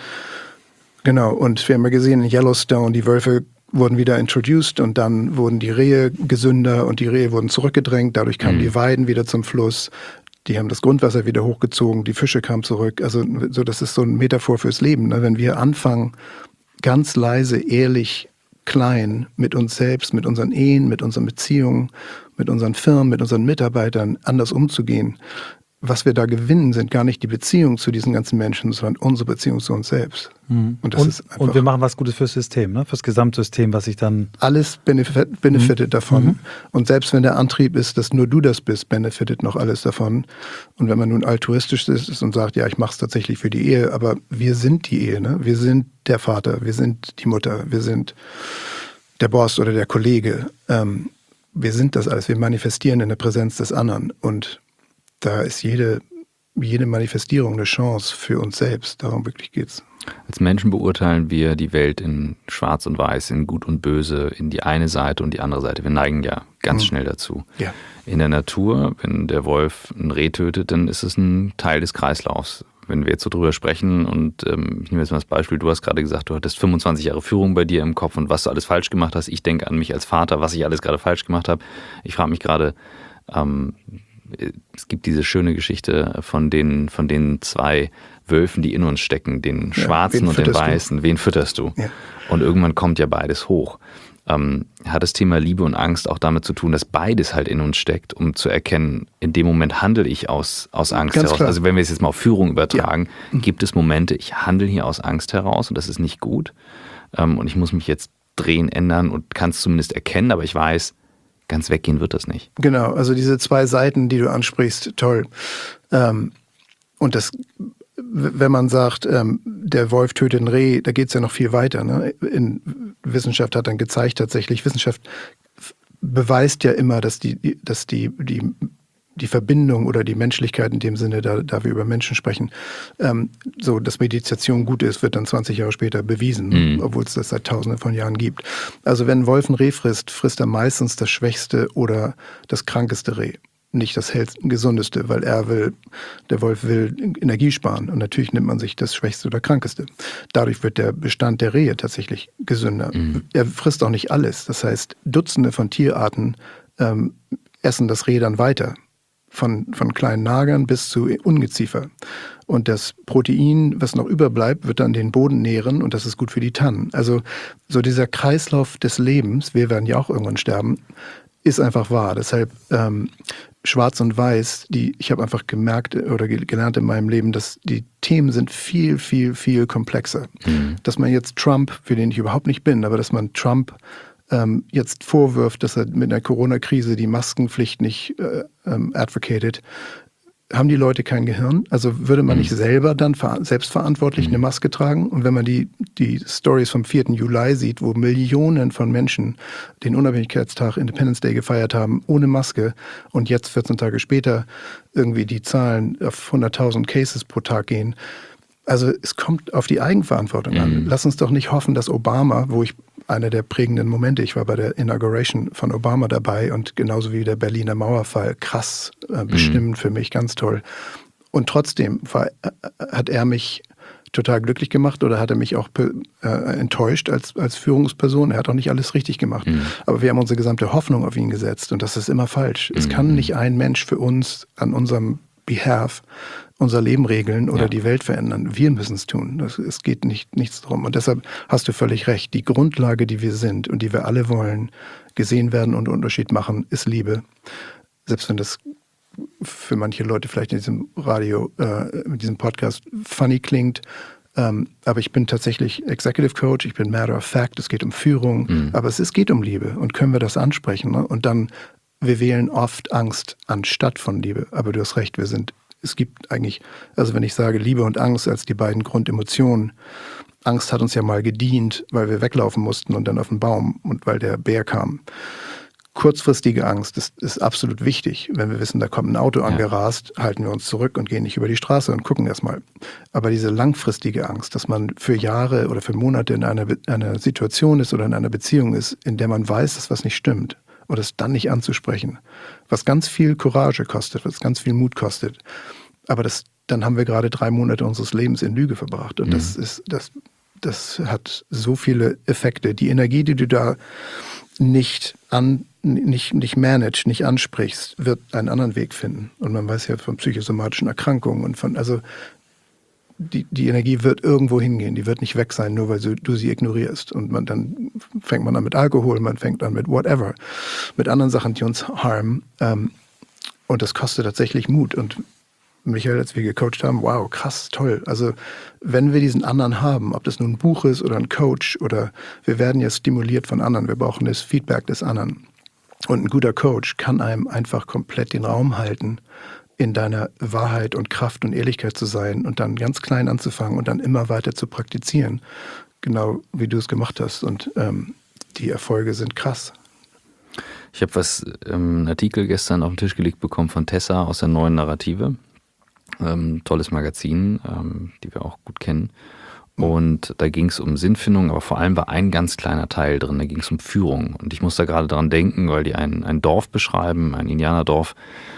Genau, und wir haben ja gesehen, in Yellowstone, die Wölfe wurden wieder introduced und dann wurden die Rehe gesünder und die Rehe wurden zurückgedrängt. Dadurch kamen mhm. die Weiden wieder zum Fluss. Die haben das Grundwasser wieder hochgezogen, die Fische kamen zurück. Also so, das ist so ein Metaphor fürs Leben. Ne? Wenn wir anfangen, ganz leise, ehrlich, klein mit uns selbst, mit unseren Ehen, mit unseren Beziehungen, mit unseren Firmen, mit unseren Mitarbeitern anders umzugehen. Was wir da gewinnen, sind gar nicht die Beziehungen zu diesen ganzen Menschen, sondern unsere Beziehung zu uns selbst.
Mhm. Und, das und, ist einfach und wir machen was Gutes fürs System, ne? Fürs Gesamtsystem, was sich dann...
Alles benefit, benefitet mhm. davon.
Mhm.
Und selbst wenn der Antrieb ist, dass nur du das bist, benefitet noch alles davon. Und wenn man nun altruistisch ist und sagt, ja, ich mache es tatsächlich für die Ehe, aber wir sind die Ehe, ne? Wir sind der Vater, wir sind die Mutter, wir sind der Boss oder der Kollege. Ähm, wir sind das alles, wir manifestieren in der Präsenz des anderen und da ist jede, jede Manifestierung eine Chance für uns selbst. Darum wirklich geht's.
Als Menschen beurteilen wir die Welt in Schwarz und Weiß, in Gut und Böse, in die eine Seite und die andere Seite. Wir neigen ja ganz mhm. schnell dazu.
Ja.
In der Natur, wenn der Wolf ein Reh tötet, dann ist es ein Teil des Kreislaufs. Wenn wir jetzt so drüber sprechen und ähm, ich nehme jetzt mal das Beispiel, du hast gerade gesagt, du hattest fünfundzwanzig Jahre Führung bei dir im Kopf und was du alles falsch gemacht hast. Ich denke an mich als Vater, was ich alles gerade falsch gemacht habe. Ich frage mich gerade, ähm, es gibt diese schöne Geschichte von den, von den zwei Wölfen, die in uns stecken, den ja, schwarzen und den weißen. Du? Wen fütterst du? Ja. Und irgendwann kommt ja beides hoch. Ähm, hat das Thema Liebe und Angst auch damit zu tun, dass beides halt in uns steckt, um zu erkennen, in dem Moment handle ich aus, aus Angst Ganz heraus. Klar. Also wenn wir es jetzt mal auf Führung übertragen, ja. mhm. gibt es Momente, ich handle hier aus Angst heraus und das ist nicht gut. Ähm, und ich muss mich jetzt drehen, ändern und kann es zumindest erkennen, aber ich weiß, ganz weggehen wird das nicht.
Genau, also diese zwei Seiten, die du ansprichst, toll. Ähm, und das, wenn man sagt, ähm, der Wolf tötet ein Reh, da geht es ja noch viel weiter. Ne? In Wissenschaft hat dann gezeigt, tatsächlich, Wissenschaft beweist ja immer, dass die, dass die, die, die Verbindung oder die Menschlichkeit in dem Sinne, da, da wir über Menschen sprechen, ähm, so, dass Meditation gut ist, wird dann zwanzig Jahre später bewiesen, mhm. obwohl es das seit tausenden von Jahren gibt. Also wenn ein Wolf ein Reh frisst, frisst er meistens das schwächste oder das krankeste Reh. Nicht das hellste, gesundeste, weil er will, der Wolf will Energie sparen und natürlich nimmt man sich das schwächste oder krankeste. Dadurch wird der Bestand der Rehe tatsächlich gesünder. Mhm. Er frisst auch nicht alles. Das heißt, Dutzende von Tierarten ähm, essen das Reh dann weiter. Von, von kleinen Nagern bis zu Ungeziefer. Und das Protein, was noch überbleibt, wird dann den Boden nähren und das ist gut für die Tannen. Also so dieser Kreislauf des Lebens, wir werden ja auch irgendwann sterben, ist einfach wahr. Deshalb ähm, Schwarz und Weiß, die, ich habe einfach gemerkt oder gelernt in meinem Leben, dass die Themen sind viel, viel, viel komplexer. Mhm. Dass man jetzt Trump, für den ich überhaupt nicht bin, aber dass man Trump ähm, jetzt vorwirft, dass er mit der Corona-Krise die Maskenpflicht nicht äh, ähm, advocated, haben die Leute kein Gehirn? Also würde man mhm. nicht selber dann ver- selbstverantwortlich mhm. eine Maske tragen? Und wenn man die, die Stories vom vierten Juli sieht, wo Millionen von Menschen den Unabhängigkeitstag, Independence Day gefeiert haben, ohne Maske und jetzt vierzehn Tage später irgendwie die Zahlen auf hunderttausend Cases pro Tag gehen. Also es kommt auf die Eigenverantwortung mhm. an. Lass uns doch nicht hoffen, dass Obama, wo ich einer der prägenden Momente, ich war bei der Inauguration von Obama dabei und genauso wie der Berliner Mauerfall, krass, äh, bestimmend mhm. für mich, ganz toll. Und trotzdem war, äh, hat er mich total glücklich gemacht oder hat er mich auch äh, enttäuscht als, als Führungsperson. Er hat auch nicht alles richtig gemacht. Mhm. Aber wir haben unsere gesamte Hoffnung auf ihn gesetzt und das ist immer falsch. Mhm. Es kann nicht ein Mensch für uns an unserem behalf unser Leben regeln oder
Ja.
die Welt verändern. Wir müssen es tun. Das, es geht nicht, nichts drum. Und deshalb hast du völlig recht. Die Grundlage, die wir sind und die wir alle wollen, gesehen werden und Unterschied machen, ist Liebe. Selbst wenn das für manche Leute vielleicht in diesem Radio, äh, in diesem Podcast funny klingt. Ähm, aber ich bin tatsächlich Executive Coach, ich bin Matter of Fact, es geht um Führung,
Mhm.
aber es, es geht um Liebe. Und können wir das ansprechen? Ne? Und dann, wir wählen oft Angst anstatt von Liebe. Aber du hast recht, wir sind, es gibt eigentlich, also wenn ich sage Liebe und Angst als die beiden Grundemotionen, Angst hat uns ja mal gedient, weil wir weglaufen mussten und dann auf den Baum und weil der Bär kam. Kurzfristige Angst ist, ist absolut wichtig. Wenn wir wissen, da kommt ein Auto angerast, halten wir uns zurück und gehen nicht über die Straße und gucken erstmal. Aber diese langfristige Angst, dass man für Jahre oder für Monate in einer, einer Situation ist oder in einer Beziehung ist, in der man weiß, dass was nicht stimmt oder es dann nicht anzusprechen, was ganz viel Courage kostet, was ganz viel Mut kostet. Aber das, dann haben wir gerade drei Monate unseres Lebens in Lüge verbracht. Und mhm. das ist, das, das hat so viele Effekte. Die Energie, die du da nicht an, nicht, nicht managst, nicht ansprichst, wird einen anderen Weg finden. Und man weiß ja von psychosomatischen Erkrankungen und von, also die, die Energie wird irgendwo hingehen, die wird nicht weg sein, nur weil du, du sie ignorierst. Und man, dann fängt man an mit Alkohol, man fängt an mit whatever, mit anderen Sachen, die uns harmen. Ähm, und das kostet tatsächlich Mut. Und Michael, als wir gecoacht haben, wow, krass, toll. Also wenn wir diesen anderen haben, ob das nun ein Buch ist oder ein Coach oder wir werden ja stimuliert von anderen, wir brauchen das Feedback des anderen. Und ein guter Coach kann einem einfach komplett den Raum halten, in deiner Wahrheit und Kraft und Ehrlichkeit zu sein und dann ganz klein anzufangen und dann immer weiter zu praktizieren. Genau wie du es gemacht hast. Und ähm, die Erfolge sind krass.
Ich habe was, ähm, einen Artikel gestern auf den Tisch gelegt bekommen von Tessa aus der Neuen Narrative. Ähm, tolles Magazin, ähm, die wir auch gut kennen. Und da ging es um Sinnfindung, aber vor allem war ein ganz kleiner Teil drin, da ging es um Führung. Und ich muss da gerade dran denken, weil die ein, ein Dorf beschreiben, ein Indianerdorf,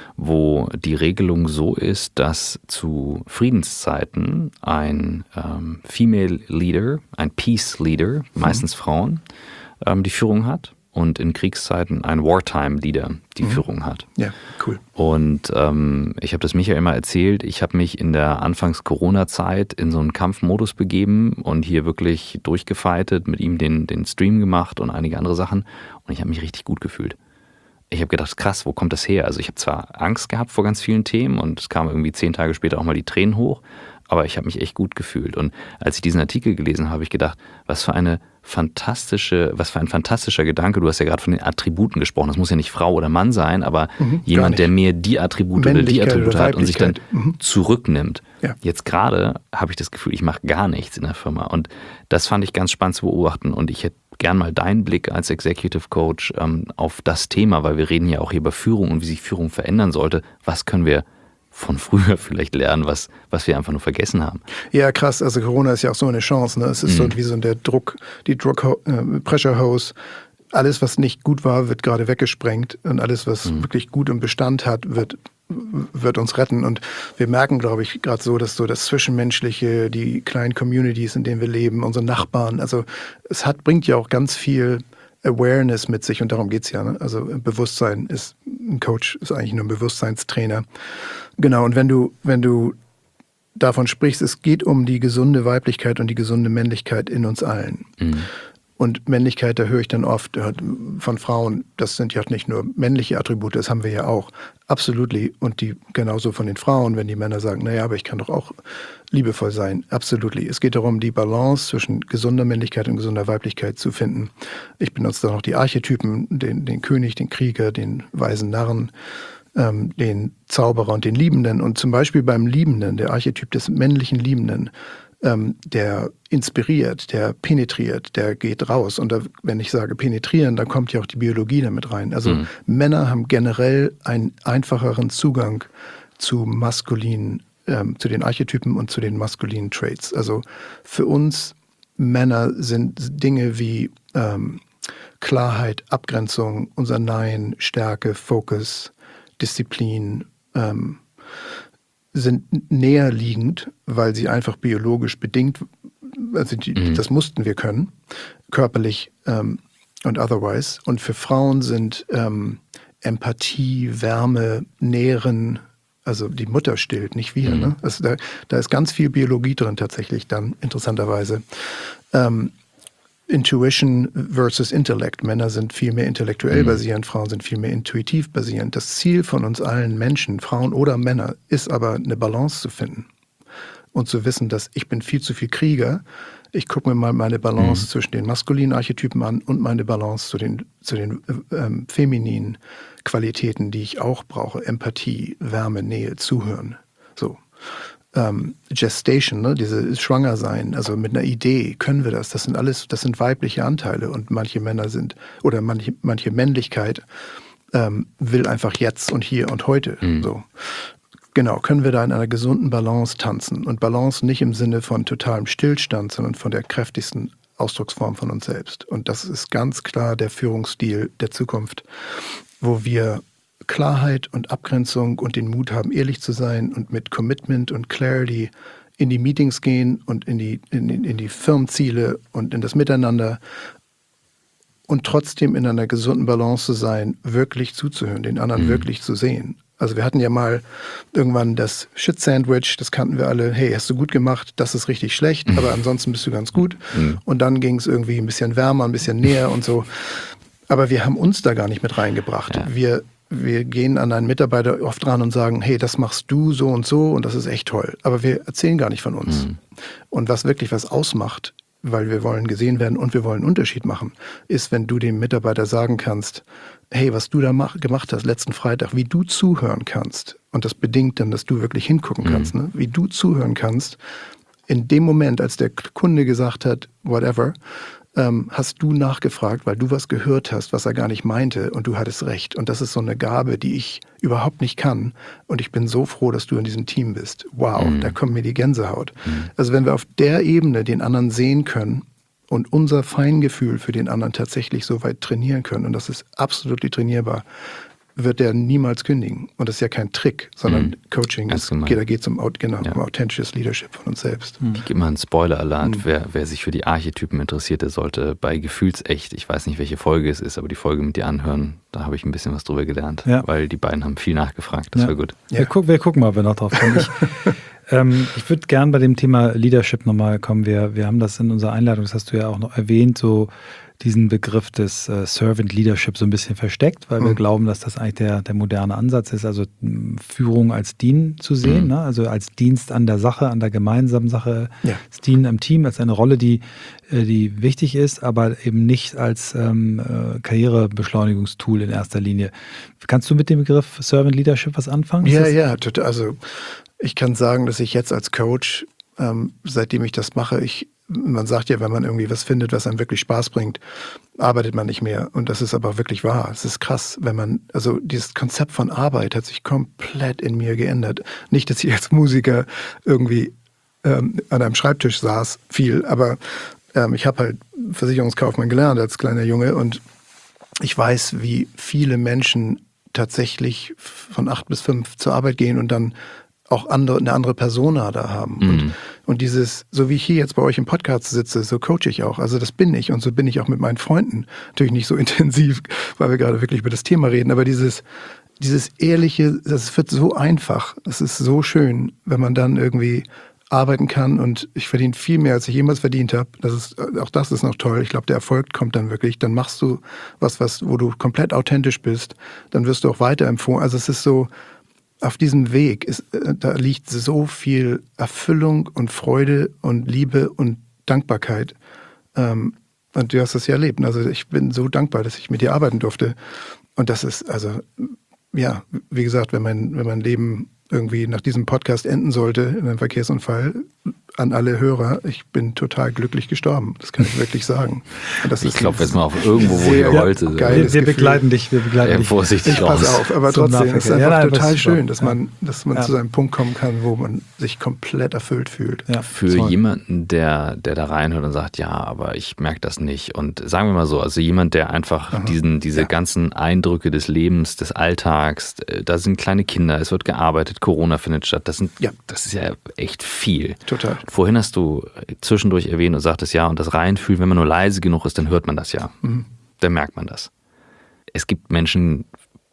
wo die Regelung so ist, dass zu Friedenszeiten ein ähm, Female Leader, ein Peace Leader, meistens Frauen, ähm, die Führung hat. Und in Kriegszeiten ein Wartime-Leader die mhm. Führung hat.
Ja, cool.
Und ähm, ich habe das Michael immer erzählt, ich habe mich in der Anfangs-Corona-Zeit in so einen Kampfmodus begeben und hier wirklich durchgefightet, mit ihm den, den Stream gemacht und einige andere Sachen. Und ich habe mich richtig gut gefühlt. Ich habe gedacht, krass, wo kommt das her? Also ich habe zwar Angst gehabt vor ganz vielen Themen und es kamen irgendwie zehn Tage später auch mal die Tränen hoch, aber ich habe mich echt gut gefühlt. Und als ich diesen Artikel gelesen habe, habe ich gedacht, was für eine fantastische, was für ein fantastischer Gedanke. Du hast ja gerade von den Attributen gesprochen. Das muss ja nicht Frau oder Mann sein, aber mhm, jemand, der mehr die Attribute oder die Attribute hat und sich dann mhm. zurücknimmt. Ja. Jetzt gerade habe ich das Gefühl, ich mache gar nichts in der Firma. Und das fand ich ganz spannend zu beobachten. Und ich hätte gern mal deinen Blick als Executive Coach ähm, auf das Thema, weil wir reden ja auch hier über Führung und wie sich Führung verändern sollte. Was können wir von früher vielleicht lernen, was, was wir einfach nur vergessen haben?
Ja, krass. Also Corona ist ja auch so eine Chance. Ne? Es ist mhm. so wie so der Druck, die Druck, äh, Pressure Hose. Alles, was nicht gut war, wird gerade weggesprengt. Und alles, was mhm. wirklich gut und Bestand hat, wird, wird uns retten. Und wir merken, glaube ich, gerade so, dass so das Zwischenmenschliche, die kleinen Communities, in denen wir leben, unsere Nachbarn, also es hat, bringt ja auch ganz viel Awareness mit sich und darum geht es ja. Ne? Also Bewusstsein ist, ein Coach ist eigentlich nur ein Bewusstseinstrainer. Genau, und wenn du, wenn du davon sprichst, es geht um die gesunde Weiblichkeit und die gesunde Männlichkeit in uns allen. Mhm. Und Männlichkeit, da höre ich dann oft von Frauen, das sind ja nicht nur männliche Attribute, das haben wir ja auch. Absolutely. Und die genauso von den Frauen, wenn die Männer sagen, naja, aber ich kann doch auch liebevoll sein. Absolutely. Es geht darum, die Balance zwischen gesunder Männlichkeit und gesunder Weiblichkeit zu finden. Ich benutze da noch die Archetypen, den, den König, den Krieger, den weisen Narren, ähm, den Zauberer und den Liebenden. Und zum Beispiel beim Liebenden, der Archetyp des männlichen Liebenden, Ähm, der inspiriert, der penetriert, der geht raus. Und da, wenn ich sage penetrieren, dann kommt ja auch die Biologie damit rein. Also mhm. Männer haben generell einen einfacheren Zugang zu maskulinen, ähm, zu den Archetypen und zu den maskulinen Traits. Also für uns Männer sind Dinge wie ähm, Klarheit, Abgrenzung, unser Nein, Stärke, Fokus, Disziplin, ähm, sind näher liegend, weil sie einfach biologisch bedingt, also die, mhm. das mussten wir können, körperlich ähm, und otherwise. Und für Frauen sind ähm, Empathie, Wärme, Nähren, also die Mutter stillt, nicht wir.
Mhm.
Ne? Also da, da ist ganz viel Biologie drin tatsächlich dann, interessanterweise. Ähm, Intuition versus Intellect. Männer sind viel mehr intellektuell mhm. basierend, Frauen sind viel mehr intuitiv basierend. Das Ziel von uns allen Menschen, Frauen oder Männer, ist aber eine Balance zu finden und zu wissen, dass ich bin viel zu viel Krieger. Ich gucke mir mal meine Balance mhm. zwischen den maskulinen Archetypen an und meine Balance zu den, zu den ähm, femininen Qualitäten, die ich auch brauche. Empathie, Wärme, Nähe, Zuhören. So. Ähm, Gestation, ne, diese Schwangersein, also mit einer Idee, können wir das? Das sind alles, das sind weibliche Anteile und manche Männer sind, oder manche, manche Männlichkeit ähm, will einfach jetzt und hier und heute. Mhm. So. Genau, können wir da in einer gesunden Balance tanzen und Balance nicht im Sinne von totalem Stillstand, sondern von der kräftigsten Ausdrucksform von uns selbst. Und das ist ganz klar der Führungsstil der Zukunft, wo wir Klarheit und Abgrenzung und den Mut haben, ehrlich zu sein und mit Commitment und Clarity in die Meetings gehen und in die, in, in die Firmenziele und in das Miteinander und trotzdem in einer gesunden Balance zu sein, wirklich zuzuhören, den anderen mhm. wirklich zu sehen. Also wir hatten ja mal irgendwann das Shit-Sandwich, das kannten wir alle, hey, hast du gut gemacht, das ist richtig schlecht, mhm. aber ansonsten bist du ganz gut. Mhm. Und dann ging es irgendwie ein bisschen wärmer, ein bisschen näher und so. Aber wir haben uns da gar nicht mit reingebracht. Ja. Wir Wir gehen an einen Mitarbeiter oft dran und sagen, hey, das machst du so und so und das ist echt toll. Aber wir erzählen gar nicht von uns. Mhm. Und was wirklich was ausmacht, weil wir wollen gesehen werden und wir wollen einen Unterschied machen, ist, wenn du dem Mitarbeiter sagen kannst, hey, was du da mach, gemacht hast letzten Freitag, wie du zuhören kannst. Und das bedingt dann, dass du wirklich hingucken mhm. kannst, ne? Wie du zuhören kannst. In dem Moment, als der Kunde gesagt hat, whatever, Ähm, hast du nachgefragt, weil du was gehört hast, was er gar nicht meinte und du hattest recht. Und das ist so eine Gabe, die ich überhaupt nicht kann. Und ich bin so froh, dass du in diesem Team bist. Wow, mhm. da kommt mir die Gänsehaut. Mhm. Also wenn wir auf der Ebene den anderen sehen können und unser Feingefühl für den anderen tatsächlich so weit trainieren können, und das ist absolut trainierbar, wird der niemals kündigen. Und das ist ja kein Trick, sondern mhm. Coaching. Ist, geht, da geht es um, genau, ja. um authentisches Leadership von uns selbst.
Mhm. Ich gebe mal einen Spoiler-Alert. Mhm. Wer, wer sich für die Archetypen interessiert, der sollte bei Gefühlsecht, ich weiß nicht, welche Folge es ist, aber die Folge mit dir anhören, da habe ich ein bisschen was drüber gelernt. Ja. Weil die beiden haben viel nachgefragt. Das ja. war gut.
Ja. Wir, guck, wir gucken mal, ob wir noch drauf kommen. Ich, ähm, ich würde gern bei dem Thema Leadership nochmal kommen. Wir, wir haben das in unserer Einleitung, das hast du ja auch noch erwähnt, so diesen Begriff des äh, Servant Leadership so ein bisschen versteckt, weil mhm. wir glauben, dass das eigentlich der, der moderne Ansatz ist, also m, Führung als Dienen zu sehen, mhm. ne? Also als Dienst an der Sache, an der gemeinsamen Sache, ja. das Dienen am Team, als eine Rolle, die, äh, die wichtig ist, aber eben nicht als ähm, äh, Karrierebeschleunigungstool in erster Linie. Kannst du mit dem Begriff Servant Leadership was anfangen?
Ja, ja, also ich kann sagen, dass ich jetzt als Coach, ähm, seitdem ich das mache, ich man sagt ja, wenn man irgendwie was findet, was einem wirklich Spaß bringt, arbeitet man nicht mehr. Und das ist aber wirklich wahr. Es ist krass, wenn man, also dieses Konzept von Arbeit hat sich komplett in mir geändert. Nicht, dass ich als Musiker irgendwie ähm, an einem Schreibtisch saß, viel, aber ähm, ich habe halt Versicherungskaufmann gelernt als kleiner Junge und ich weiß, wie viele Menschen tatsächlich von acht bis fünf zur Arbeit gehen und dann auch andere, eine andere Persona da haben. Mhm. Und, und dieses, so wie ich hier jetzt bei euch im Podcast sitze, so coache ich auch. Also das bin ich und so bin ich auch mit meinen Freunden. Natürlich nicht so intensiv, weil wir gerade wirklich über das Thema reden, aber dieses, dieses ehrliche, das wird so einfach. Es ist so schön, wenn man dann irgendwie arbeiten kann und ich verdiene viel mehr, als ich jemals verdient habe. Das ist, auch das ist noch toll. Ich glaube, der Erfolg kommt dann wirklich. Dann machst du was, was, wo du komplett authentisch bist. Dann wirst du auch weiterempfohlen. Also es ist so, auf diesem Weg ist, da liegt so viel Erfüllung und Freude und Liebe und Dankbarkeit. Und du hast das ja erlebt. Also ich bin so dankbar, dass ich mit dir arbeiten durfte. Und das ist, also, ja, wie gesagt, wenn mein, wenn mein Leben irgendwie nach diesem Podcast enden sollte, in einem Verkehrsunfall, an alle Hörer, ich bin total glücklich gestorben. Das kann ich wirklich sagen. Und das
ich klopfe jetzt mal auf irgendwo, wo ihr wollt.
Wir, wir begleiten dich, wir begleiten
ja,
dich.
Vorsichtig
ich pass auf, aber trotzdem ist es einfach ja, nein, total schön, dass
ja.
man, dass man ja. zu einem Punkt kommen kann, wo man sich komplett erfüllt fühlt.
Ja, Für toll. jemanden, der, der da reinhört und sagt, ja, aber ich merke das nicht. Und sagen wir mal so, also jemand, der einfach diesen, diese ja. ganzen Eindrücke des Lebens, des Alltags, da sind kleine Kinder, es wird gearbeitet, Corona findet statt, das, sind, ja. das ist ja echt viel.
Total.
Vorhin hast du zwischendurch erwähnt und sagtest, ja, und das Reinfühlen, wenn man nur leise genug ist, dann hört man das ja. Mhm. Dann merkt man das. Es gibt Menschen,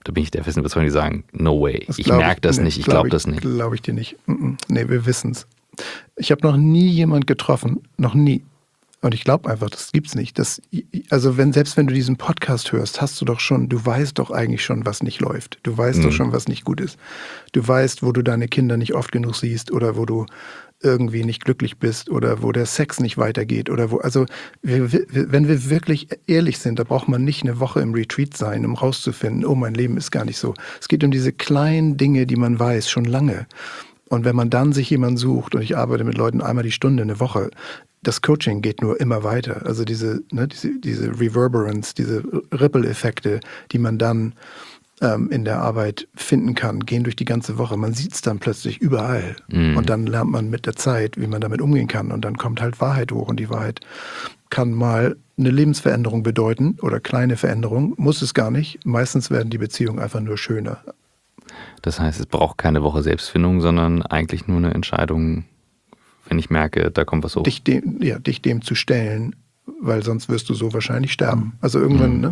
da bin ich der festen Überzeugung, die sagen, no way,
das
ich merke das
nee,
nicht, ich
glaube
glaube das nicht.
Glaube ich dir nicht. Nee, wir wissen es. Ich habe noch nie jemand getroffen, noch nie. Und ich glaube einfach, das gibt's nicht. Das, also wenn, selbst wenn du diesen Podcast hörst, hast du doch schon, du weißt doch eigentlich schon, was nicht läuft. Du weißt mhm. doch schon, was nicht gut ist. Du weißt, wo du deine Kinder nicht oft genug siehst oder wo du irgendwie nicht glücklich bist oder wo der Sex nicht weitergeht oder wo, also wir, wir, wenn wir wirklich ehrlich sind, da braucht man nicht eine Woche im Retreat sein, um rauszufinden, oh, mein Leben ist gar nicht so. Es geht um diese kleinen Dinge, die man weiß, schon lange. Und wenn man dann sich jemanden sucht, und ich arbeite mit Leuten einmal die Stunde, eine Woche, das Coaching geht nur immer weiter. Also diese, ne, diese, diese Reverberance, diese Ripple-Effekte, die man dann ähm, in der Arbeit finden kann, gehen durch die ganze Woche. Man sieht es dann plötzlich überall. Mhm. Und dann lernt man mit der Zeit, wie man damit umgehen kann. Und dann kommt halt Wahrheit hoch. Und die Wahrheit kann mal eine Lebensveränderung bedeuten oder kleine Veränderung. Muss es gar nicht. Meistens werden die Beziehungen einfach nur schöner.
Das heißt, es braucht keine Woche Selbstfindung, sondern eigentlich nur eine Entscheidung, wenn ich merke, da kommt was hoch.
Dich dem, ja, dich dem zu stellen, weil sonst wirst du so wahrscheinlich sterben. Also irgendwann mhm. ne,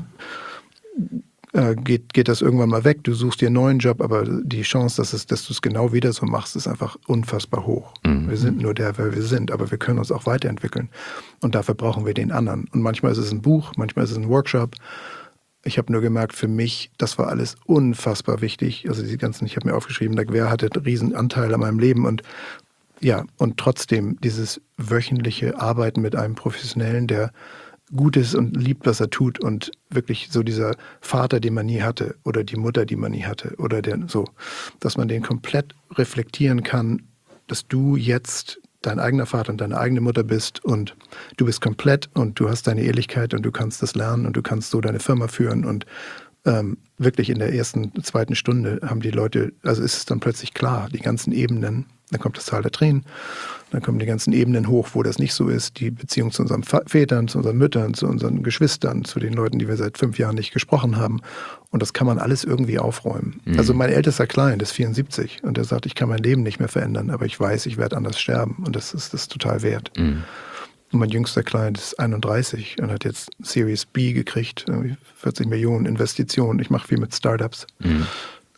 äh, geht, geht das irgendwann mal weg, du suchst dir einen neuen Job, aber die Chance, dass, es, dass du es genau wieder so machst, ist einfach unfassbar hoch. Mhm. Wir sind nur der, wer wir sind, aber wir können uns auch weiterentwickeln. Und dafür brauchen wir den anderen. Und manchmal ist es ein Buch, manchmal ist es ein Workshop. Ich habe nur gemerkt, für mich, das war alles unfassbar wichtig. Also die ganzen, ich habe mir aufgeschrieben, der Gewehr hatte einen riesen Anteil an meinem Leben und ja, und trotzdem dieses wöchentliche Arbeiten mit einem Professionellen, der gut ist und liebt, was er tut und wirklich so dieser Vater, den man nie hatte oder die Mutter, die man nie hatte oder der so, dass man den komplett reflektieren kann, dass du jetzt dein eigener Vater und deine eigene Mutter bist und du bist komplett und du hast deine Ehrlichkeit und du kannst das lernen und du kannst so deine Firma führen und ähm, wirklich in der ersten, zweiten Stunde haben die Leute, also ist es dann plötzlich klar, die ganzen Ebenen. Dann kommt das Tal der Tränen, dann kommen die ganzen Ebenen hoch, wo das nicht so ist. Die Beziehung zu unseren Vätern, zu unseren Müttern, zu unseren Geschwistern, zu den Leuten, die wir seit fünf Jahren nicht gesprochen haben. Und das kann man alles irgendwie aufräumen. Mhm. Also mein ältester Client ist vierundsiebzig und der sagt, ich kann mein Leben nicht mehr verändern, aber ich weiß, ich werde anders sterben. Und das ist das total wert. Mhm. Und mein jüngster Client ist einunddreißig und hat jetzt Series B gekriegt, vierzig Millionen Investitionen. Ich mache viel mit Startups. Mhm.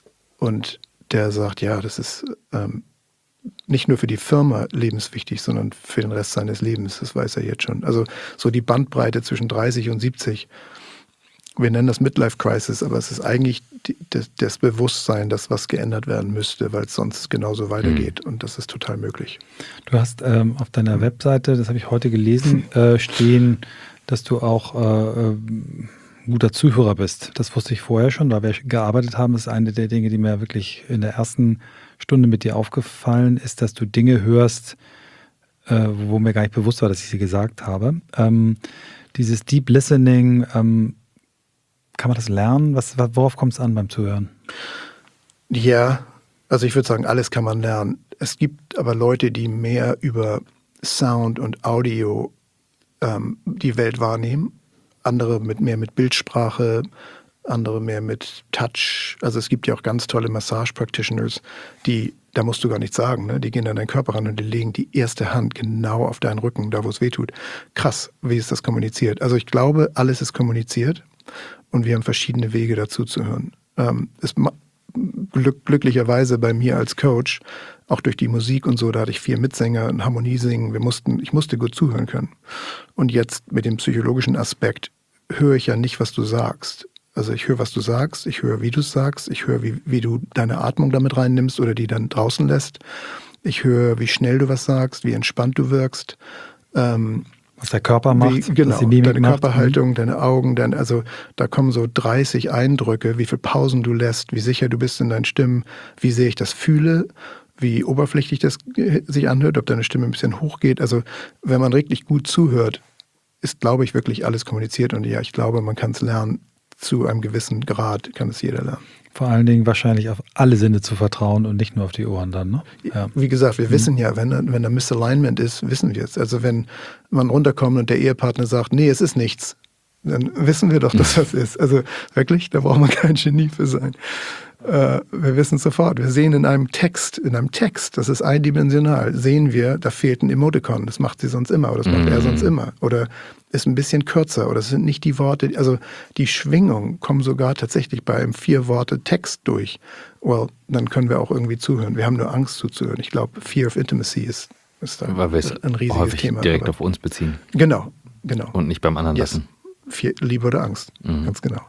Und der sagt, ja, das ist ähm, nicht nur für die Firma lebenswichtig, sondern für den Rest seines Lebens. Das weiß er jetzt schon. Also so die Bandbreite zwischen dreißig und siebzig. Wir nennen das Midlife Crisis, aber es ist eigentlich die, das, das Bewusstsein, dass was geändert werden müsste, weil es sonst genauso weitergeht. Mhm. Und das ist total möglich.
Du hast ähm, auf deiner Webseite, das habe ich heute gelesen, äh, stehen, dass du auch äh, ein guter Zuhörer bist. Das wusste ich vorher schon, weil wir gearbeitet haben. Das ist eine der Dinge, die mir wirklich in der ersten Stunde mit dir aufgefallen ist, dass du Dinge hörst, äh, wo mir gar nicht bewusst war, dass ich sie gesagt habe. Ähm, dieses Deep Listening, ähm, kann man das lernen? Was, worauf kommt es an beim Zuhören?
Ja, also ich würde sagen, alles kann man lernen. Es gibt aber Leute, die mehr über Sound und Audio ähm, die Welt wahrnehmen. Andere mit mehr mit Bildsprache, andere mehr mit Touch. Also es gibt ja auch ganz tolle Massage-Practitioners, die, da musst du gar nichts sagen, ne? Die gehen an deinen Körper ran und die legen die erste Hand genau auf deinen Rücken, da wo es weh tut. Krass, wie ist das kommuniziert? Also ich glaube, alles ist kommuniziert und wir haben verschiedene Wege dazu zu hören. Ähm, es, glück, glücklicherweise bei mir als Coach, auch durch die Musik und so, da hatte ich vier Mitsänger, ein Harmoniesingen, wir mussten, ich musste gut zuhören können. Und jetzt mit dem psychologischen Aspekt höre ich ja nicht, was du sagst. Also ich höre, was du sagst, ich höre, wie du es sagst, ich höre, wie, wie du deine Atmung damit reinnimmst oder die dann draußen lässt. Ich höre, wie schnell du was sagst, wie entspannt du wirkst. Ähm,
was der Körper macht,
wie, genau,
was die Mimik
deine
macht.
Körperhaltung, deine Augen, dein, also da kommen so dreißig Eindrücke, wie viele Pausen du lässt, wie sicher du bist in deinen Stimmen, wie sehr ich das fühle, wie oberflächlich das sich anhört, ob deine Stimme ein bisschen hochgeht. Also wenn man richtig gut zuhört, ist, glaube ich, wirklich alles kommuniziert. Und ja, ich glaube, man kann es lernen. Zu einem gewissen Grad kann es jeder lernen.
Vor allen Dingen wahrscheinlich auf alle Sinne zu vertrauen und nicht nur auf die Ohren dann, ne? Ja.
Wie gesagt, wir mhm. wissen ja, wenn, wenn da Misalignment ist, wissen wir es. Also wenn man runterkommt und der Ehepartner sagt, nee, es ist nichts, dann wissen wir doch, dass das ist. Also wirklich, da braucht man kein Genie für sein. äh, wir wissen es sofort. Wir sehen in einem Text, in einem Text, das ist eindimensional, sehen wir, da fehlt ein Emoticon. Das macht sie sonst immer oder das macht mm. er sonst immer. Oder ist ein bisschen kürzer oder es sind nicht die Worte, also die Schwingungen kommen sogar tatsächlich bei einem Vier-Worte-Text durch. Well, dann können wir auch irgendwie zuhören. Wir haben nur Angst zuzuhören. Ich glaube, Fear of Intimacy ist, ist da
Weil wir es
ein riesiges
häufig
Thema.
direkt
aber
auf uns beziehen.
Genau, genau.
Und nicht beim anderen
yes.
lassen.
Fear, Liebe oder Angst,
Mhm.
ganz genau.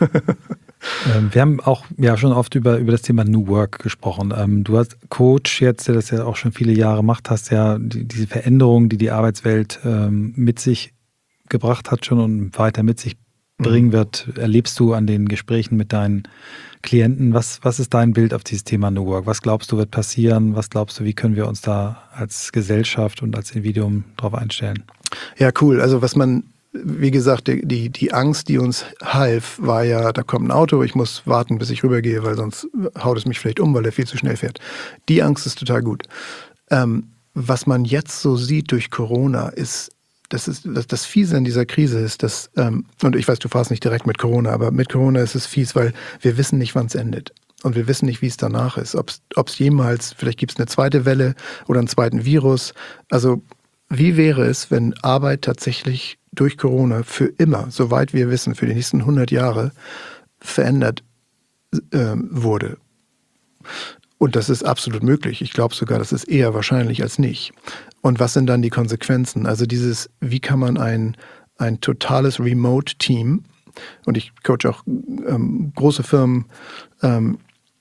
Ähm, wir haben auch ja schon oft über, über das Thema New Work gesprochen. Ähm, du als Coach jetzt, der das ja auch schon viele Jahre macht, hast ja die, diese Veränderungen, die die Arbeitswelt ähm, mit sich gebracht hat schon und weiter mit sich bringen wird, erlebst du an den Gesprächen mit deinen Klienten. Was, was ist dein Bild auf dieses Thema New Work? Was glaubst du wird passieren? Was glaubst du, wie können wir uns da als Gesellschaft und als Individuum drauf einstellen?
Ja, cool. Also was man, wie gesagt, die, die, die Angst, die uns half, war ja, da kommt ein Auto, ich muss warten, bis ich rübergehe, weil sonst haut es mich vielleicht um, weil er viel zu schnell fährt. Die Angst ist total gut. Ähm, was man jetzt so sieht durch Corona ist, Das ist das, das Fiese an dieser Krise ist, dass, ähm, und ich weiß, du fahrst nicht direkt mit Corona, aber mit Corona ist es fies, weil wir wissen nicht, wann es endet. Und wir wissen nicht, wie es danach ist. Ob es jemals, vielleicht gibt es eine zweite Welle oder einen zweiten Virus. Also wie wäre es, wenn Arbeit tatsächlich durch Corona für immer, soweit wir wissen, für die nächsten hundert Jahre verändert äh, wurde? Und das ist absolut möglich. Ich glaube sogar, das ist eher wahrscheinlich als nicht. Und was sind dann die Konsequenzen? Also dieses, wie kann man ein, ein totales Remote-Team, und ich coach auch ähm, große Firmen, ähm,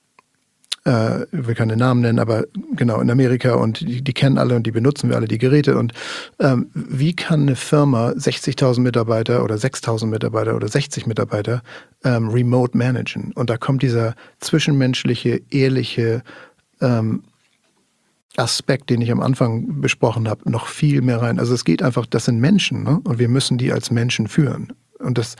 äh, ich will keine Namen nennen, aber genau in Amerika, und die, die kennen alle und die benutzen wir alle, die Geräte. Und ähm, wie kann eine Firma sechzigtausend Mitarbeiter oder sechstausend Mitarbeiter oder sechzig Mitarbeiter ähm, remote managen? Und da kommt dieser zwischenmenschliche, ehrliche ähm, Aspekt, den ich am Anfang besprochen habe, noch viel mehr rein. Also es geht einfach, das sind Menschen, ne? Und wir müssen die als Menschen führen. Und das,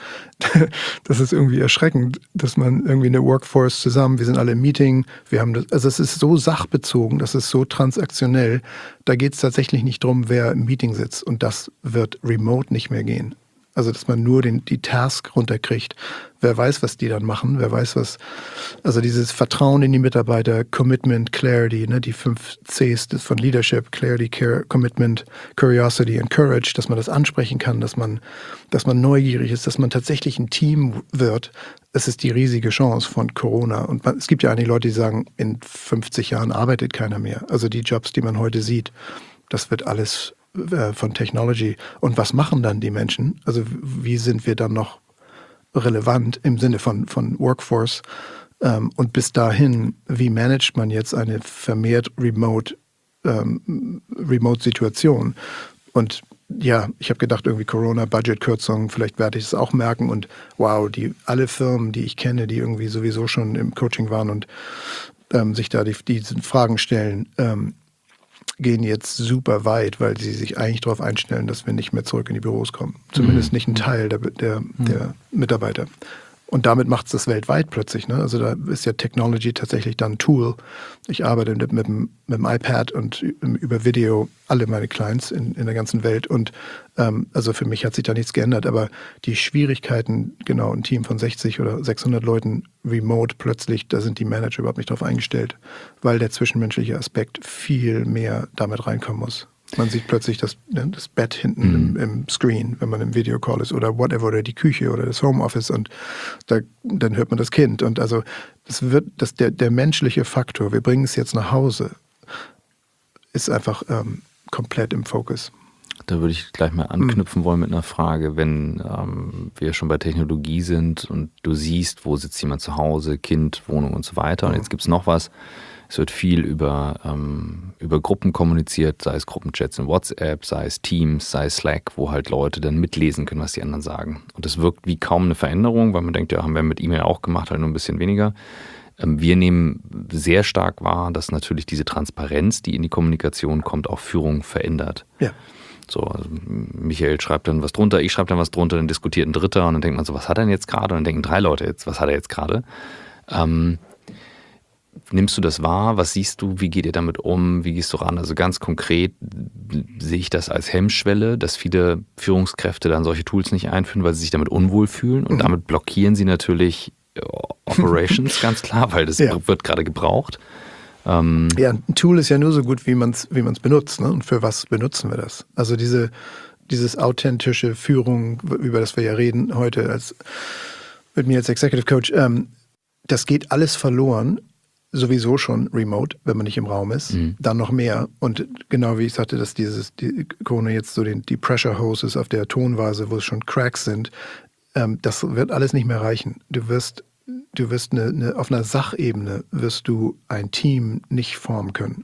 das ist irgendwie erschreckend, dass man irgendwie eine Workforce zusammen, wir sind alle im Meeting, wir haben das, also es ist so sachbezogen, das ist so transaktionell, da geht es tatsächlich nicht drum, wer im Meeting sitzt, und das wird remote nicht mehr gehen. Also dass man nur den, die Task runterkriegt. Wer weiß, was die dann machen, wer weiß was, also dieses Vertrauen in die Mitarbeiter, Commitment, Clarity, ne, die fünf Cs von Leadership, Clarity, Care, Commitment, Curiosity und Courage, dass man das ansprechen kann, dass man, dass man neugierig ist, dass man tatsächlich ein Team wird. Das ist die riesige Chance von Corona. Und man, es gibt ja einige Leute, die sagen, in fünfzig Jahren arbeitet keiner mehr. Also die Jobs, die man heute sieht, das wird alles von Technology. Und was machen dann die Menschen? Also wie sind wir dann noch relevant im Sinne von, von Workforce? Und bis dahin, wie managt man jetzt eine vermehrt Remote, ähm, Remote-Situation? Und ja, ich habe gedacht, irgendwie Corona-Budget-Kürzungen, vielleicht werde ich es auch merken. Und wow, die alle Firmen, die ich kenne, die irgendwie sowieso schon im Coaching waren und ähm, sich da die, diese Fragen stellen, ähm, gehen jetzt super weit, weil sie sich eigentlich darauf einstellen, dass wir nicht mehr zurück in die Büros kommen. Zumindest nicht ein Teil der, der, der Mitarbeiter. Und damit macht es das weltweit plötzlich. Ne? Also da ist ja Technology tatsächlich dann ein Tool. Ich arbeite mit, mit, dem, mit dem iPad und über Video alle meine Clients in, in der ganzen Welt. Und ähm, also für mich hat sich da nichts geändert. Aber die Schwierigkeiten, genau, ein Team von sechzig oder sechshundert Leuten remote plötzlich, da sind die Manager überhaupt nicht drauf eingestellt, weil der zwischenmenschliche Aspekt viel mehr damit reinkommen muss. Man sieht plötzlich das, ne, das Bett hinten mhm. im, im Screen, wenn man im Videocall ist, oder whatever, oder die Küche oder das Homeoffice, und da, dann hört man das Kind. Und also das wird, das, der, der menschliche Faktor, wir bringen es jetzt nach Hause, ist einfach ähm, komplett im Fokus.
Da würde ich gleich mal anknüpfen mhm. wollen mit einer Frage, wenn ähm, wir schon bei Technologie sind und du siehst, wo sitzt jemand zu Hause, Kind, Wohnung und so weiter. Und jetzt gibt es noch was. Es wird viel über, ähm, über Gruppen kommuniziert, sei es Gruppenchats in WhatsApp, sei es Teams, sei es Slack, wo halt Leute dann mitlesen können, was die anderen sagen. Und das wirkt wie kaum eine Veränderung, weil man denkt, ja, haben wir mit E-Mail auch gemacht, halt nur ein bisschen weniger. Ähm, wir nehmen sehr stark wahr, dass natürlich diese Transparenz, die in die Kommunikation kommt, auch Führung verändert.
Ja.
So, also Michael schreibt dann was drunter, ich schreibe dann was drunter, dann diskutiert ein Dritter und dann denkt man so, was hat er denn jetzt gerade? Und dann denken drei Leute jetzt, was hat er jetzt gerade? Ähm, Nimmst du das wahr? Was siehst du? Wie geht ihr damit um? Wie gehst du ran? Also ganz konkret sehe ich das als Hemmschwelle, dass viele Führungskräfte dann solche Tools nicht einführen, weil sie sich damit unwohl fühlen. Und mhm. damit blockieren sie natürlich Operations, ganz klar, weil das
Ja.
wird gerade gebraucht. Ähm,
Ja, ein Tool ist ja nur so gut, wie man es wie man's benutzt. Ne? Und für was benutzen wir das? Also diese, dieses authentische Führung, über das wir ja reden heute als, mit mir als Executive Coach, ähm, das geht alles verloren, sowieso schon remote, wenn man nicht im Raum ist,
Mhm.
dann noch mehr. Und genau wie ich sagte, dass dieses, die Corona jetzt so den, die Pressure Hoses auf der Tonvase, wo es schon Cracks sind, ähm, das wird alles nicht mehr reichen. Du wirst, du wirst eine, eine, auf einer Sachebene wirst du ein Team nicht formen können.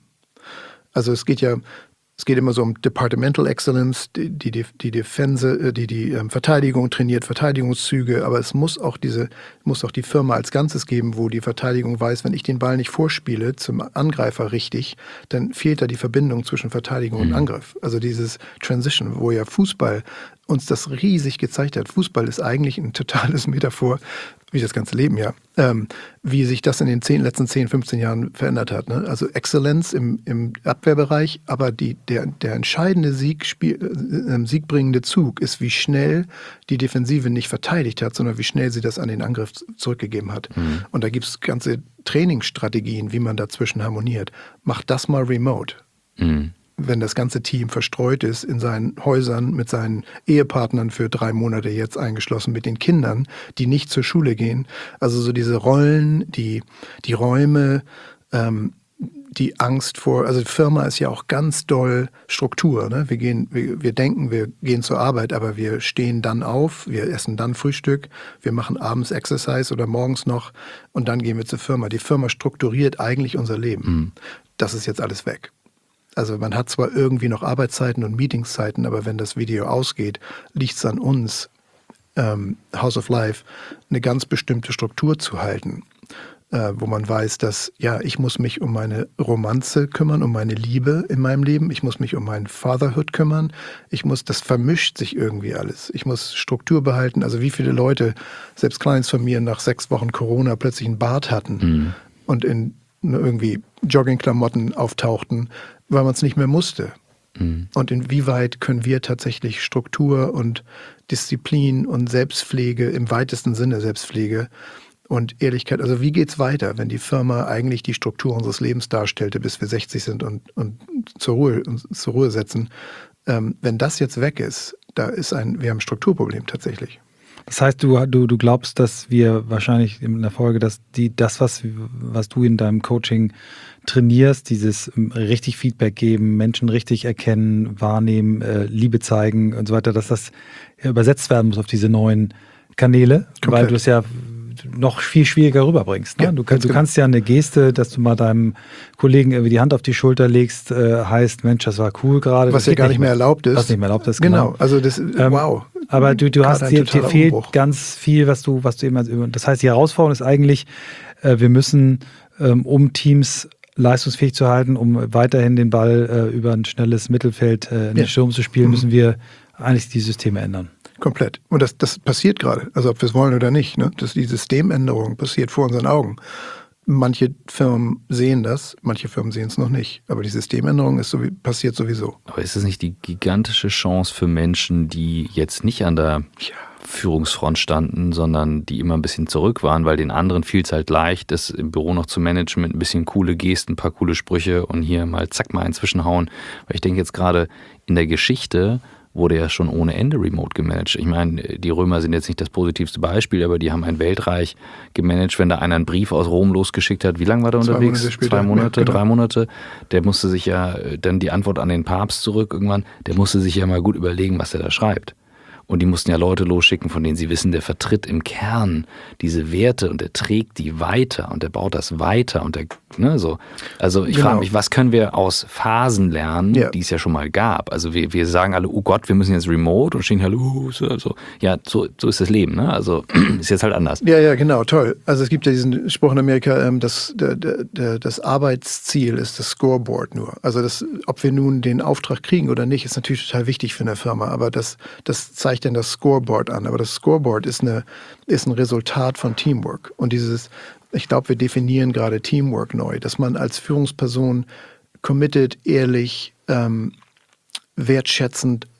Also es geht ja, es geht immer so um Departmental Excellence, die die, die, die Defense, die die ähm, Verteidigung trainiert, Verteidigungszüge, aber es muss auch diese, muss auch die Firma als Ganzes geben, wo die Verteidigung weiß, wenn ich den Ball nicht vorspiele zum Angreifer richtig, dann fehlt da die Verbindung zwischen Verteidigung und Angriff. Also dieses Transition, wo ja Fußball uns das riesig gezeigt hat. Fußball ist eigentlich ein totales Metaphor, wie das ganze Leben ja, ähm, wie sich das in den zehn, letzten zehn, fünfzehn Jahren verändert hat. Ne? Also Exzellenz im, im Abwehrbereich, aber die, der, der entscheidende Sieg, Spiel, äh, siegbringende Zug ist, wie schnell die Defensive nicht verteidigt hat, sondern wie schnell sie das an den Angriff zurückgegeben hat. Mhm. Und da gibt es ganze Trainingsstrategien, wie man dazwischen harmoniert. Mach das mal remote. Mhm. Wenn das ganze Team verstreut ist in seinen Häusern mit seinen Ehepartnern für drei Monate jetzt eingeschlossen, mit den Kindern, die nicht zur Schule gehen. Also so diese Rollen, die, die Räume, ähm, die Angst vor, also die Firma ist ja auch ganz doll Struktur. Ne? Wir gehen, wir, wir denken, wir gehen zur Arbeit, aber wir stehen dann auf, wir essen dann Frühstück, wir machen abends Exercise oder morgens noch und dann gehen wir zur Firma. Die Firma strukturiert eigentlich unser Leben. Mhm. Das ist jetzt alles weg. Also man hat zwar irgendwie noch Arbeitszeiten und Meetingszeiten, aber wenn das Video ausgeht, liegt es an uns, ähm, House of Life, eine ganz bestimmte Struktur zu halten, äh, wo man weiß, dass, ja, ich muss mich um meine Romanze kümmern, um meine Liebe in meinem Leben, ich muss mich um mein Fatherhood kümmern, ich muss, das vermischt sich irgendwie alles. Ich muss Struktur behalten, also wie viele Leute, selbst Clients von mir, nach sechs Wochen Corona plötzlich einen Bart hatten mhm. und in irgendwie Joggingklamotten auftauchten, weil man es nicht mehr musste. Mhm. Und inwieweit können wir tatsächlich Struktur und Disziplin und Selbstpflege, im weitesten Sinne Selbstpflege und Ehrlichkeit, also wie geht's weiter, wenn die Firma eigentlich die Struktur unseres Lebens darstellte, bis wir sechzig sind und, und zur Ruhe, uns zur Ruhe setzen. Ähm, wenn das jetzt weg ist, da ist ein, wir haben ein Strukturproblem tatsächlich.
Das heißt, du, du, du glaubst, dass wir wahrscheinlich in der Folge, dass die, das, was, was du in deinem Coaching trainierst, dieses richtig Feedback geben, Menschen richtig erkennen, wahrnehmen, äh, Liebe zeigen und so weiter, dass das übersetzt werden muss auf diese neuen Kanäle, Komplett. Weil du es ja noch viel schwieriger rüberbringst. Ne? Ja, du, du kannst ja eine Geste, dass du mal deinem Kollegen irgendwie die Hand auf die Schulter legst, äh, heißt, Mensch, das war cool gerade.
Was ja gar nicht mehr erlaubt ist.
Was nicht mehr erlaubt ist,
genau.
genau.
Also das,
ähm,
wow.
Aber du, du hast, dir, dir fehlt
Umbruch.
ganz viel, was du, was du eben, das heißt, die Herausforderung ist eigentlich, äh, wir müssen, ähm, um Teams leistungsfähig zu halten, um weiterhin den Ball äh, über ein schnelles Mittelfeld äh, in
ja.
den Sturm zu spielen, mhm. müssen wir eigentlich die Systeme ändern.
Komplett. Und das, das passiert gerade, also ob wir es wollen oder nicht. Ne? Das, die Systemänderung passiert vor unseren Augen. Manche Firmen sehen das, manche Firmen sehen es noch nicht. Aber die Systemänderung ist so, passiert sowieso.
Aber ist es nicht die gigantische Chance für Menschen, die jetzt nicht an der ja. Führungsfront standen, sondern die immer ein bisschen zurück waren, weil den anderen fiel es halt leicht, das im Büro noch zu managen mit ein bisschen coole Gesten, ein paar coole Sprüche und hier mal zack mal inzwischenhauen. Weil ich denke jetzt gerade in der Geschichte wurde ja schon ohne Ende remote gemanagt. Ich meine, die Römer sind jetzt nicht das positivste Beispiel, aber die haben ein Weltreich gemanagt, wenn da einer einen Brief aus Rom losgeschickt hat. Wie lange war der
Zwei
unterwegs?
Monate später.
Zwei Monate,
ja, genau.
drei Monate. Der musste sich ja dann die Antwort an den Papst zurück irgendwann, der musste sich ja mal gut überlegen, was er da schreibt. Und die mussten ja Leute losschicken, von denen sie wissen, der vertritt im Kern diese Werte und der trägt die weiter und der baut das weiter und der, ne, so. Also ich genau. frage mich, was können wir aus Phasen lernen, ja. die es ja schon mal gab? Also wir, wir sagen alle, oh Gott, wir müssen jetzt remote und stehen halt, uh, so, so. Ja, so, so ist das Leben, ne? Also ist jetzt halt anders.
Ja, ja, genau, toll. Also es gibt ja diesen Spruch in Amerika, das, der, der, das Arbeitsziel ist das Scoreboard nur. Also das, ob wir nun den Auftrag kriegen oder nicht, ist natürlich total wichtig für eine Firma, aber das, das zeigt denn das Scoreboard an. Aber das Scoreboard ist, eine, ist ein Resultat von Teamwork. Und dieses, ich glaube, wir definieren gerade Teamwork neu, dass man als Führungsperson committed, ehrlich, ähm, wertschätzend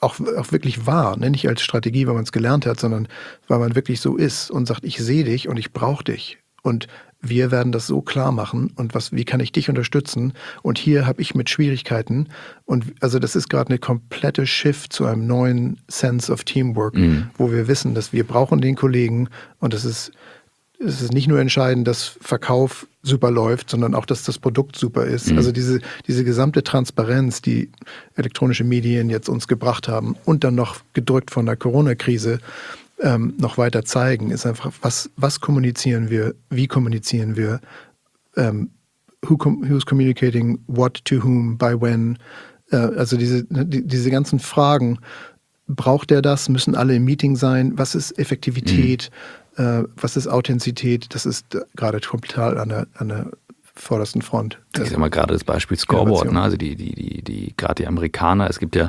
auch, auch wirklich wahr, ne? Nicht als Strategie, weil man es gelernt hat, sondern weil man wirklich so ist und sagt, ich sehe dich und ich brauche dich. Und wir werden das so klar machen und was, wie kann ich dich unterstützen? Und hier habe ich mit Schwierigkeiten. Und also das ist gerade eine komplette Shift zu einem neuen Sense of Teamwork, mhm. wo wir wissen, dass wir brauchen den Kollegen und das ist Es ist nicht nur entscheidend, dass Verkauf super läuft, sondern auch, dass das Produkt super ist. Mhm. Also diese, diese gesamte Transparenz, die elektronische Medien jetzt uns gebracht haben und dann noch gedrückt von der Corona-Krise ähm, noch weiter zeigen, ist einfach, was, was kommunizieren wir, wie kommunizieren wir, ähm, who com- who's communicating what to whom, by when. Äh, also diese, die, diese ganzen Fragen, braucht der das? Müssen alle im Meeting sein? Was ist Effektivität? Mhm. Äh, was ist Authentizität? Das ist äh, gerade total an der, an der vordersten Front.
Ich sag mal gerade das Beispiel Scoreboard, ne? Also die, die, die, die, gerade die Amerikaner, es gibt ja,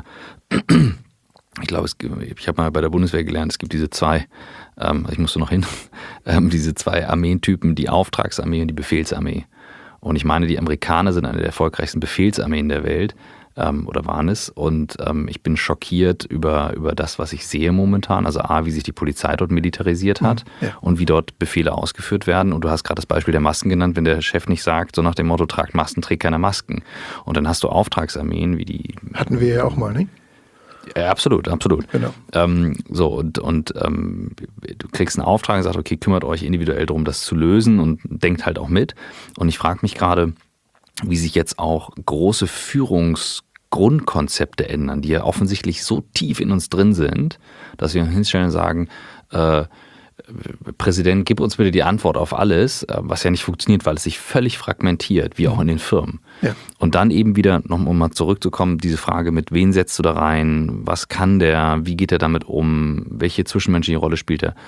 ich glaube, es, ich habe mal bei der Bundeswehr gelernt, es gibt diese zwei, ähm, ich musste noch hin, ähm, diese zwei Armeentypen, die Auftragsarmee und die Befehlsarmee. Und ich meine, die Amerikaner sind eine der erfolgreichsten Befehlsarmeen der Welt. Ähm, oder waren es. Und ähm, ich bin schockiert über, über das, was ich sehe momentan. Also A, wie sich die Polizei dort militarisiert hat mhm, ja. und wie dort Befehle ausgeführt werden. Und du hast gerade das Beispiel der Masken genannt, wenn der Chef nicht sagt, so nach dem Motto, tragt Masken, trägt keiner Masken. Und dann hast du Auftragsarmeen wie die...
Hatten wir ja auch mal, nicht?
Ja, absolut, absolut.
Genau.
Ähm, so, und, und ähm, du kriegst einen Auftrag und sagst, okay, kümmert euch individuell darum, das zu lösen und denkt halt auch mit. Und ich frage mich gerade, wie sich jetzt auch große Führungsgrundkonzepte ändern, die ja offensichtlich so tief in uns drin sind, dass wir uns hinstellen und sagen, äh, Präsident, gib uns bitte die Antwort auf alles, was ja nicht funktioniert, weil es sich völlig fragmentiert, wie auch in den Firmen. Ja. Und dann eben wieder, noch um mal zurückzukommen, diese Frage mit, wen setzt du da rein, was kann der, wie geht er damit um, welche zwischenmenschliche Rolle spielt er?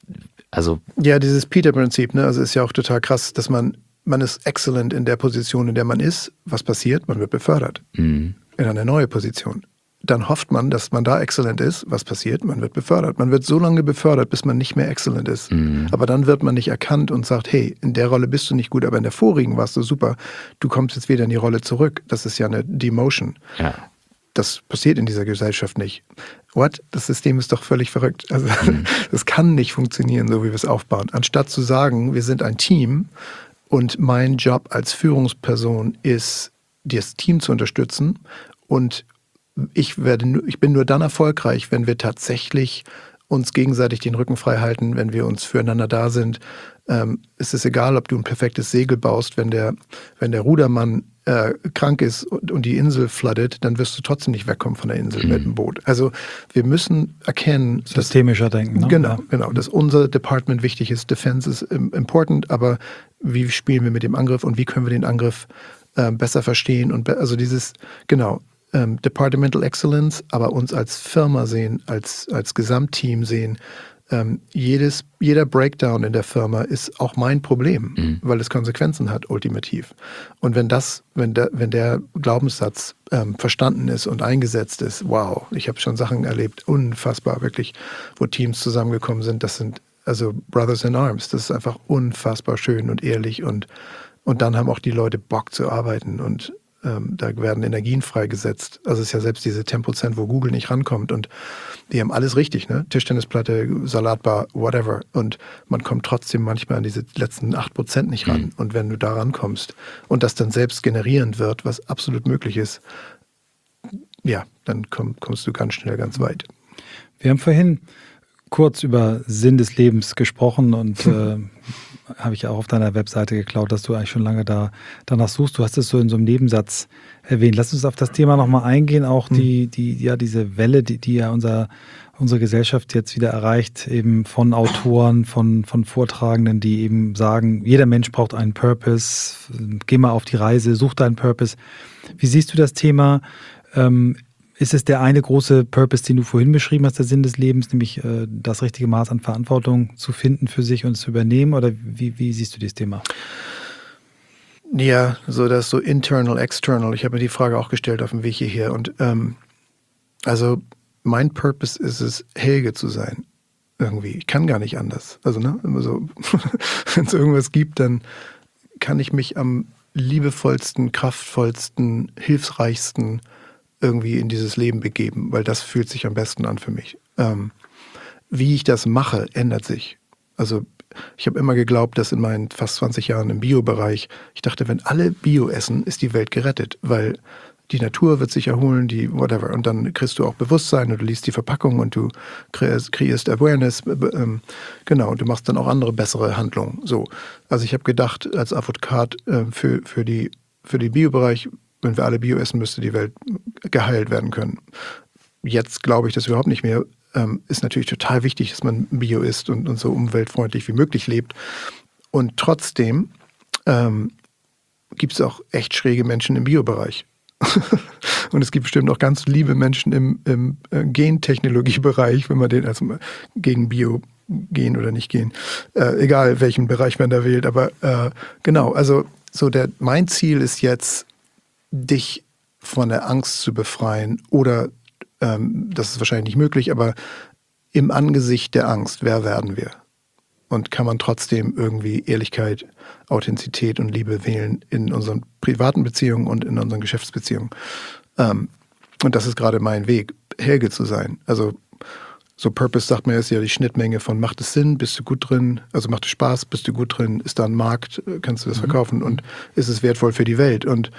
Also
ja, dieses Peter-Prinzip, ne? Also ist ja auch total krass, dass man Man ist excellent in der Position, in der man ist. Was passiert? Man wird befördert mhm. in eine neue Position. Dann hofft man, dass man da excellent ist. Was passiert? Man wird befördert. Man wird so lange befördert, bis man nicht mehr excellent ist. Mhm. Aber dann wird man nicht erkannt und sagt, hey, in der Rolle bist du nicht gut, aber in der vorigen warst du super. Du kommst jetzt wieder in die Rolle zurück. Das ist ja eine Demotion. Ja. Das passiert in dieser Gesellschaft nicht. What? Das System ist doch völlig verrückt. Also mhm. das kann nicht funktionieren, so wie wir es aufbauen. Anstatt zu sagen, wir sind ein Team, und mein Job als Führungsperson ist, das Team zu unterstützen. Und ich werde, ich bin nur dann erfolgreich, wenn wir tatsächlich uns gegenseitig den Rücken frei halten, wenn wir uns füreinander da sind. Ähm, es ist egal, ob du ein perfektes Segel baust, wenn der, wenn der Rudermann äh, krank ist und, und die Insel flooded, dann wirst du trotzdem nicht wegkommen von der Insel mhm. mit dem Boot. Also wir müssen erkennen,
systemischer dass, denken. Ne?
Genau,
ja.
genau, dass unser Department wichtig ist. Defense ist important, aber wie spielen wir mit dem Angriff und wie können wir den Angriff äh, besser verstehen? Und be- also dieses, genau, ähm, Departmental Excellence, aber uns als Firma sehen, als, als Gesamtteam sehen. Ähm, jedes, jeder Breakdown in der Firma ist auch mein Problem, mhm. weil es Konsequenzen hat, ultimativ. Und wenn das, wenn der, wenn der Glaubenssatz ähm, verstanden ist und eingesetzt ist, wow, ich habe schon Sachen erlebt, unfassbar, wirklich, wo Teams zusammengekommen sind, das sind also Brothers in Arms, das ist einfach unfassbar schön und ehrlich und, und dann haben auch die Leute Bock zu arbeiten und ähm, da werden Energien freigesetzt. Also es ist ja selbst diese zehn Prozent, wo Google nicht rankommt und die haben alles richtig, ne? Tischtennisplatte, Salatbar, whatever. Und man kommt trotzdem manchmal an diese letzten acht Prozent nicht ran. Mhm. Und wenn du da rankommst und das dann selbst generierend wird, was absolut möglich ist, ja, dann komm, kommst du ganz schnell ganz weit.
Wir haben vorhin kurz über Sinn des Lebens gesprochen und äh, habe ich auch auf deiner Webseite geklaut, dass du eigentlich schon lange da danach suchst. Du hast es so in so einem Nebensatz erwähnt. Lass uns auf das Thema nochmal eingehen, auch die, die, ja, diese Welle, die, die ja unser, unsere Gesellschaft jetzt wieder erreicht, eben von Autoren, von, von Vortragenden, die eben sagen, jeder Mensch braucht einen Purpose, geh mal auf die Reise, such deinen Purpose. Wie siehst du das Thema? Ähm, Ist es der eine große Purpose, den du vorhin beschrieben hast, der Sinn des Lebens, nämlich äh, das richtige Maß an Verantwortung zu finden für sich und zu übernehmen? Oder wie, wie siehst du dieses Thema?
Ja, so das so internal, external. Ich habe mir die Frage auch gestellt auf dem Weg hierher. Und ähm, also mein Purpose ist es, Helge zu sein. Irgendwie. Ich kann gar nicht anders. Also, ne, immer so, wenn es irgendwas gibt, dann kann ich mich am liebevollsten, kraftvollsten, hilfsreichsten irgendwie in dieses Leben begeben, weil das fühlt sich am besten an für mich. Ähm, wie ich das mache, ändert sich. Also ich habe immer geglaubt, dass in meinen fast zwanzig Jahren im Bio-Bereich, ich dachte, wenn alle Bio essen, ist die Welt gerettet, weil die Natur wird sich erholen, die whatever. Und dann kriegst du auch Bewusstsein und du liest die Verpackung und du kreierst, kreierst Awareness. Ähm, genau, du machst dann auch andere bessere Handlungen. So. Also ich habe gedacht, als Advokat äh, für, für, die, für den Bio-Bereich, wenn wir alle Bio essen, müsste die Welt geheilt werden können. Jetzt glaube ich das überhaupt nicht mehr. Ähm, ist natürlich total wichtig, dass man Bio isst und, und so umweltfreundlich wie möglich lebt. Und trotzdem ähm, gibt es auch echt schräge Menschen im Bio-Bereich. Und es gibt bestimmt auch ganz liebe Menschen im, im äh, Gentechnologiebereich, wenn man den also gegen Bio gehen oder nicht gehen, äh, egal welchen Bereich man da wählt. Aber äh, genau, also so der, mein Ziel ist jetzt, dich von der Angst zu befreien oder, ähm, das ist wahrscheinlich nicht möglich, aber im Angesicht der Angst, wer werden wir? Und kann man trotzdem irgendwie Ehrlichkeit, Authentizität und Liebe wählen in unseren privaten Beziehungen und in unseren Geschäftsbeziehungen. Ähm, und das ist gerade mein Weg, Helge zu sein. Also so Purpose, sagt man, ist ja die Schnittmenge von macht es Sinn, bist du gut drin, also macht es Spaß, bist du gut drin, ist da ein Markt, kannst du das mhm. verkaufen und ist es wertvoll für die Welt. Und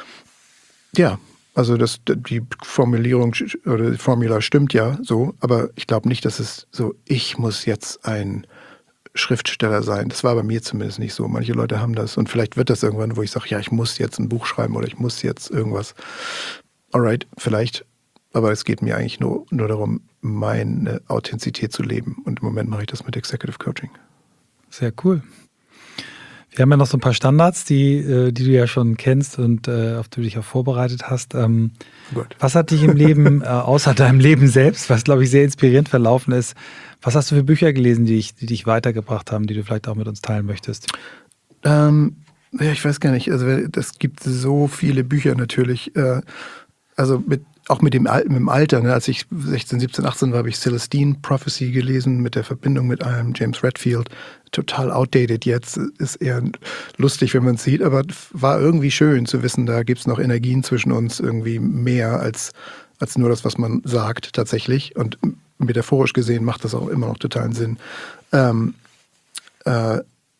ja, also das, die Formulierung oder die Formula stimmt ja so, aber ich glaube nicht, dass es so, ich muss jetzt ein Schriftsteller sein. Das war bei mir zumindest nicht so. Manche Leute haben das und vielleicht wird das irgendwann, wo ich sage, ja, ich muss jetzt ein Buch schreiben oder ich muss jetzt irgendwas. Alright, vielleicht, aber es geht mir eigentlich nur, nur darum, meine Authentizität zu leben und im Moment mache ich das mit Executive Coaching.
Sehr cool. Wir haben ja noch so ein paar Standards, die, die du ja schon kennst und äh, auf die du dich auch vorbereitet hast. Ähm,
Gut.
Was hat dich im Leben, äh, außer deinem Leben selbst, was glaube ich sehr inspirierend verlaufen ist, was hast du für Bücher gelesen, die dich, die dich weitergebracht haben, die du vielleicht auch mit uns teilen möchtest?
Ähm, ja, ich weiß gar nicht. Also es gibt so viele Bücher natürlich. Äh, also mit, auch mit dem, mit dem Alter. Ne? Als ich sechzehn, siebzehn, achtzehn war, habe ich Celestine Prophecy gelesen mit der Verbindung mit einem James Redfield. Total outdated jetzt. Ist eher lustig, wenn man es sieht. Aber war irgendwie schön zu wissen, da gibt es noch Energien zwischen uns irgendwie mehr als, als nur das, was man sagt tatsächlich. Und metaphorisch gesehen macht das auch immer noch totalen Sinn. Ähm, äh,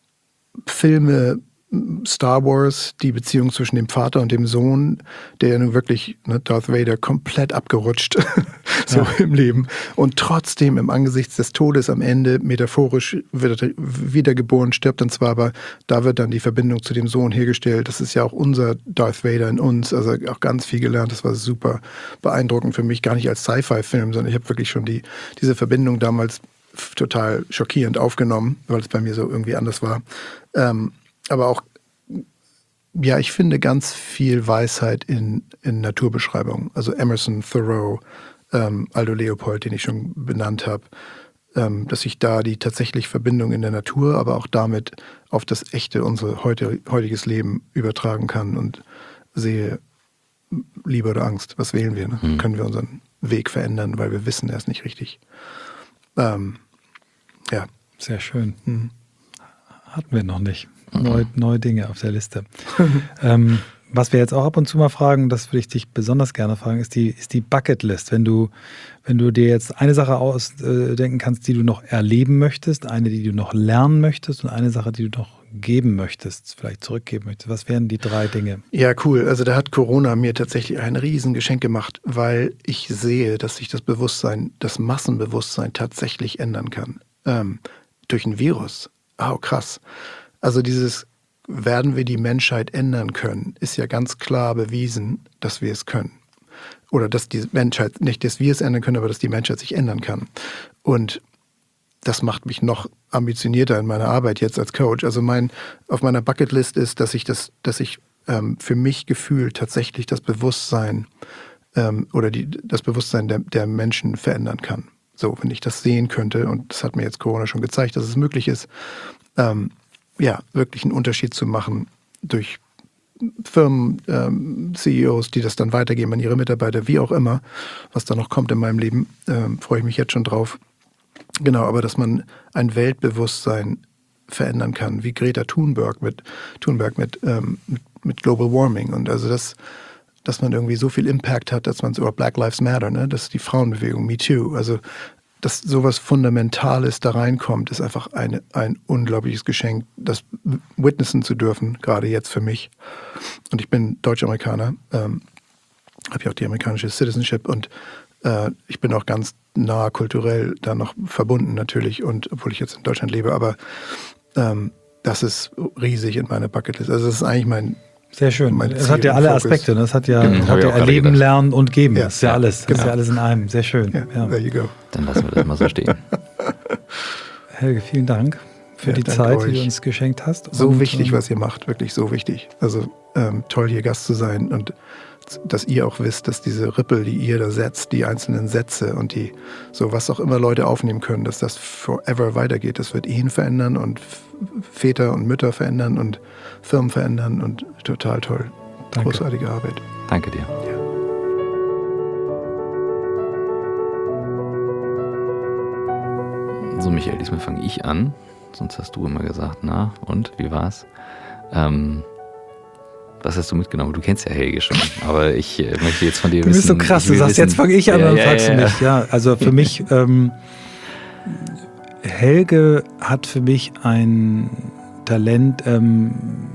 Filme, Star Wars, die Beziehung zwischen dem Vater und dem Sohn, der ja nun wirklich, ne, Darth Vader, komplett abgerutscht so ja. im Leben. Und trotzdem im Angesicht des Todes am Ende metaphorisch wird er wiedergeboren, stirbt dann zwar, aber da wird dann die Verbindung zu dem Sohn hergestellt. Das ist ja auch unser Darth Vader in uns. Also auch ganz viel gelernt. Das war super beeindruckend für mich. Gar nicht als Sci-Fi-Film, sondern ich habe wirklich schon die, diese Verbindung damals total schockierend aufgenommen, weil es bei mir so irgendwie anders war. Ähm, aber auch, ja, ich finde ganz viel Weisheit in, in Naturbeschreibungen. Also Emerson, Thoreau, ähm, Aldo Leopold, den ich schon benannt habe, ähm, dass ich da die tatsächlich Verbindung in der Natur, aber auch damit auf das echte, unser heute, heutiges Leben übertragen kann und sehe, Liebe oder Angst, was wählen wir? Ne? Mhm. Können wir unseren Weg verändern, weil wir wissen, er ist nicht richtig. Ähm, ja.
Sehr schön. Mhm. Hatten wir noch nicht. Neue, neue Dinge auf der Liste. ähm, was wir jetzt auch ab und zu mal fragen, das würde ich dich besonders gerne fragen, ist die, ist die Bucketlist. Wenn du, wenn du dir jetzt eine Sache ausdenken kannst, die du noch erleben möchtest, eine, die du noch lernen möchtest und eine Sache, die du noch geben möchtest, vielleicht zurückgeben möchtest, was wären die drei Dinge?
Ja, cool. Also da hat Corona mir tatsächlich ein Riesengeschenk gemacht, weil ich sehe, dass sich das Bewusstsein, das Massenbewusstsein tatsächlich ändern kann. Ähm, durch ein Virus. Oh, krass. Also dieses, werden wir die Menschheit ändern können, ist ja ganz klar bewiesen, dass wir es können. Oder dass die Menschheit, nicht, dass wir es ändern können, aber dass die Menschheit sich ändern kann. Und das macht mich noch ambitionierter in meiner Arbeit jetzt als Coach. Also mein, auf meiner Bucketlist ist, dass ich das, dass ich ähm, für mich gefühlt tatsächlich das Bewusstsein ähm, oder die, das Bewusstsein der, der Menschen verändern kann. So, wenn ich das sehen könnte, und das hat mir jetzt Corona schon gezeigt, dass es möglich ist, ähm, ja, wirklich einen Unterschied zu machen durch Firmen, ähm, C E Os, die das dann weitergeben an ihre Mitarbeiter, wie auch immer, was da noch kommt in meinem Leben, ähm, freue ich mich jetzt schon drauf. Genau, aber dass man ein Weltbewusstsein verändern kann, wie Greta Thunberg mit, Thunberg mit, ähm, mit, mit Global Warming. Und also das, dass man irgendwie so viel Impact hat, dass man so, Black Lives Matter, ne? Das ist die Frauenbewegung, Me Too. Also, dass sowas Fundamentales da reinkommt, ist einfach eine, ein unglaubliches Geschenk, das witnessen zu dürfen, gerade jetzt für mich. Und ich bin Deutsch-Amerikaner, ähm, habe ja auch die amerikanische Citizenship und äh, ich bin auch ganz nah kulturell da noch verbunden natürlich, und obwohl ich jetzt in Deutschland lebe, aber ähm, das ist riesig in meiner Bucketlist. Also das ist eigentlich mein
Sehr schön.
mein
Es
Ziel
hat ja
und
alle
Fokus.
Aspekte. Ne? Es hat ja,
Mhm, hab
hat
ich
ja
auch gerade
Erleben,
gedacht.
Lernen und Geben.
Ja,
Das ist ja
ja,
alles. Das
genau.
ist ja alles in einem. Sehr schön.
Ja,
Ja.
there you go.
Dann lassen wir das mal so stehen.
Helge, vielen Dank für
Ja,
die
danke
Zeit, die
euch.
du uns geschenkt hast.
So
Und,
wichtig,
ähm,
was ihr macht, wirklich so wichtig. Also ähm, toll, hier Gast zu sein und dass ihr auch wisst, dass diese Rippel, die ihr da setzt, die einzelnen Sätze und die, so was auch immer Leute aufnehmen können, dass das forever weitergeht. Das wird Ehen verändern und F- Väter und Mütter verändern und Firmen verändern und total toll.
Danke.
Großartige Arbeit.
Danke dir. So, Michael, diesmal fange ich an. Sonst hast du immer gesagt, na, und, wie war's? Ähm, was hast du mitgenommen? Du kennst ja Helge schon, aber ich äh, möchte jetzt von dir
Du
wissen...
bist so krass,
ich
du
will
sagst,
wissen,
jetzt fange ich an,
ja,
dann
ja,
fragst
ja,
du
ja.
mich. Ja, also für mich, ähm, Helge hat für mich ein Talent, ähm,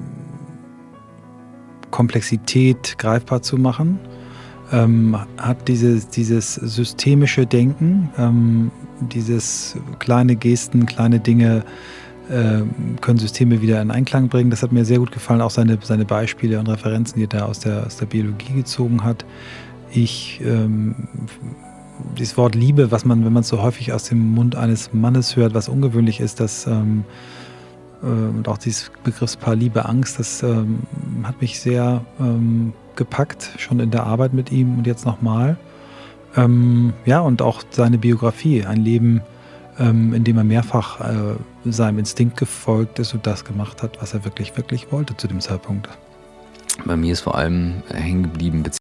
Komplexität greifbar zu machen, ähm, hat dieses, dieses systemische Denken, ähm, dieses kleine Gesten, kleine Dinge äh, können Systeme wieder in Einklang bringen. Das hat mir sehr gut gefallen, auch seine, seine Beispiele und Referenzen, die er da aus der, aus der Biologie gezogen hat. Ich, ähm, dieses Wort Liebe, was man, wenn man es so häufig aus dem Mund eines Mannes hört, was ungewöhnlich ist, das ähm, äh, und auch dieses Begriffspaar Liebe, Angst, das ähm, hat mich sehr ähm, gepackt, schon in der Arbeit mit ihm und jetzt nochmal. Ähm, ja, und auch seine Biografie, ein Leben, ähm, in dem er mehrfach äh, seinem Instinkt gefolgt ist und das gemacht hat, was er wirklich, wirklich wollte zu dem Zeitpunkt.
Bei mir ist vor allem hängen geblieben,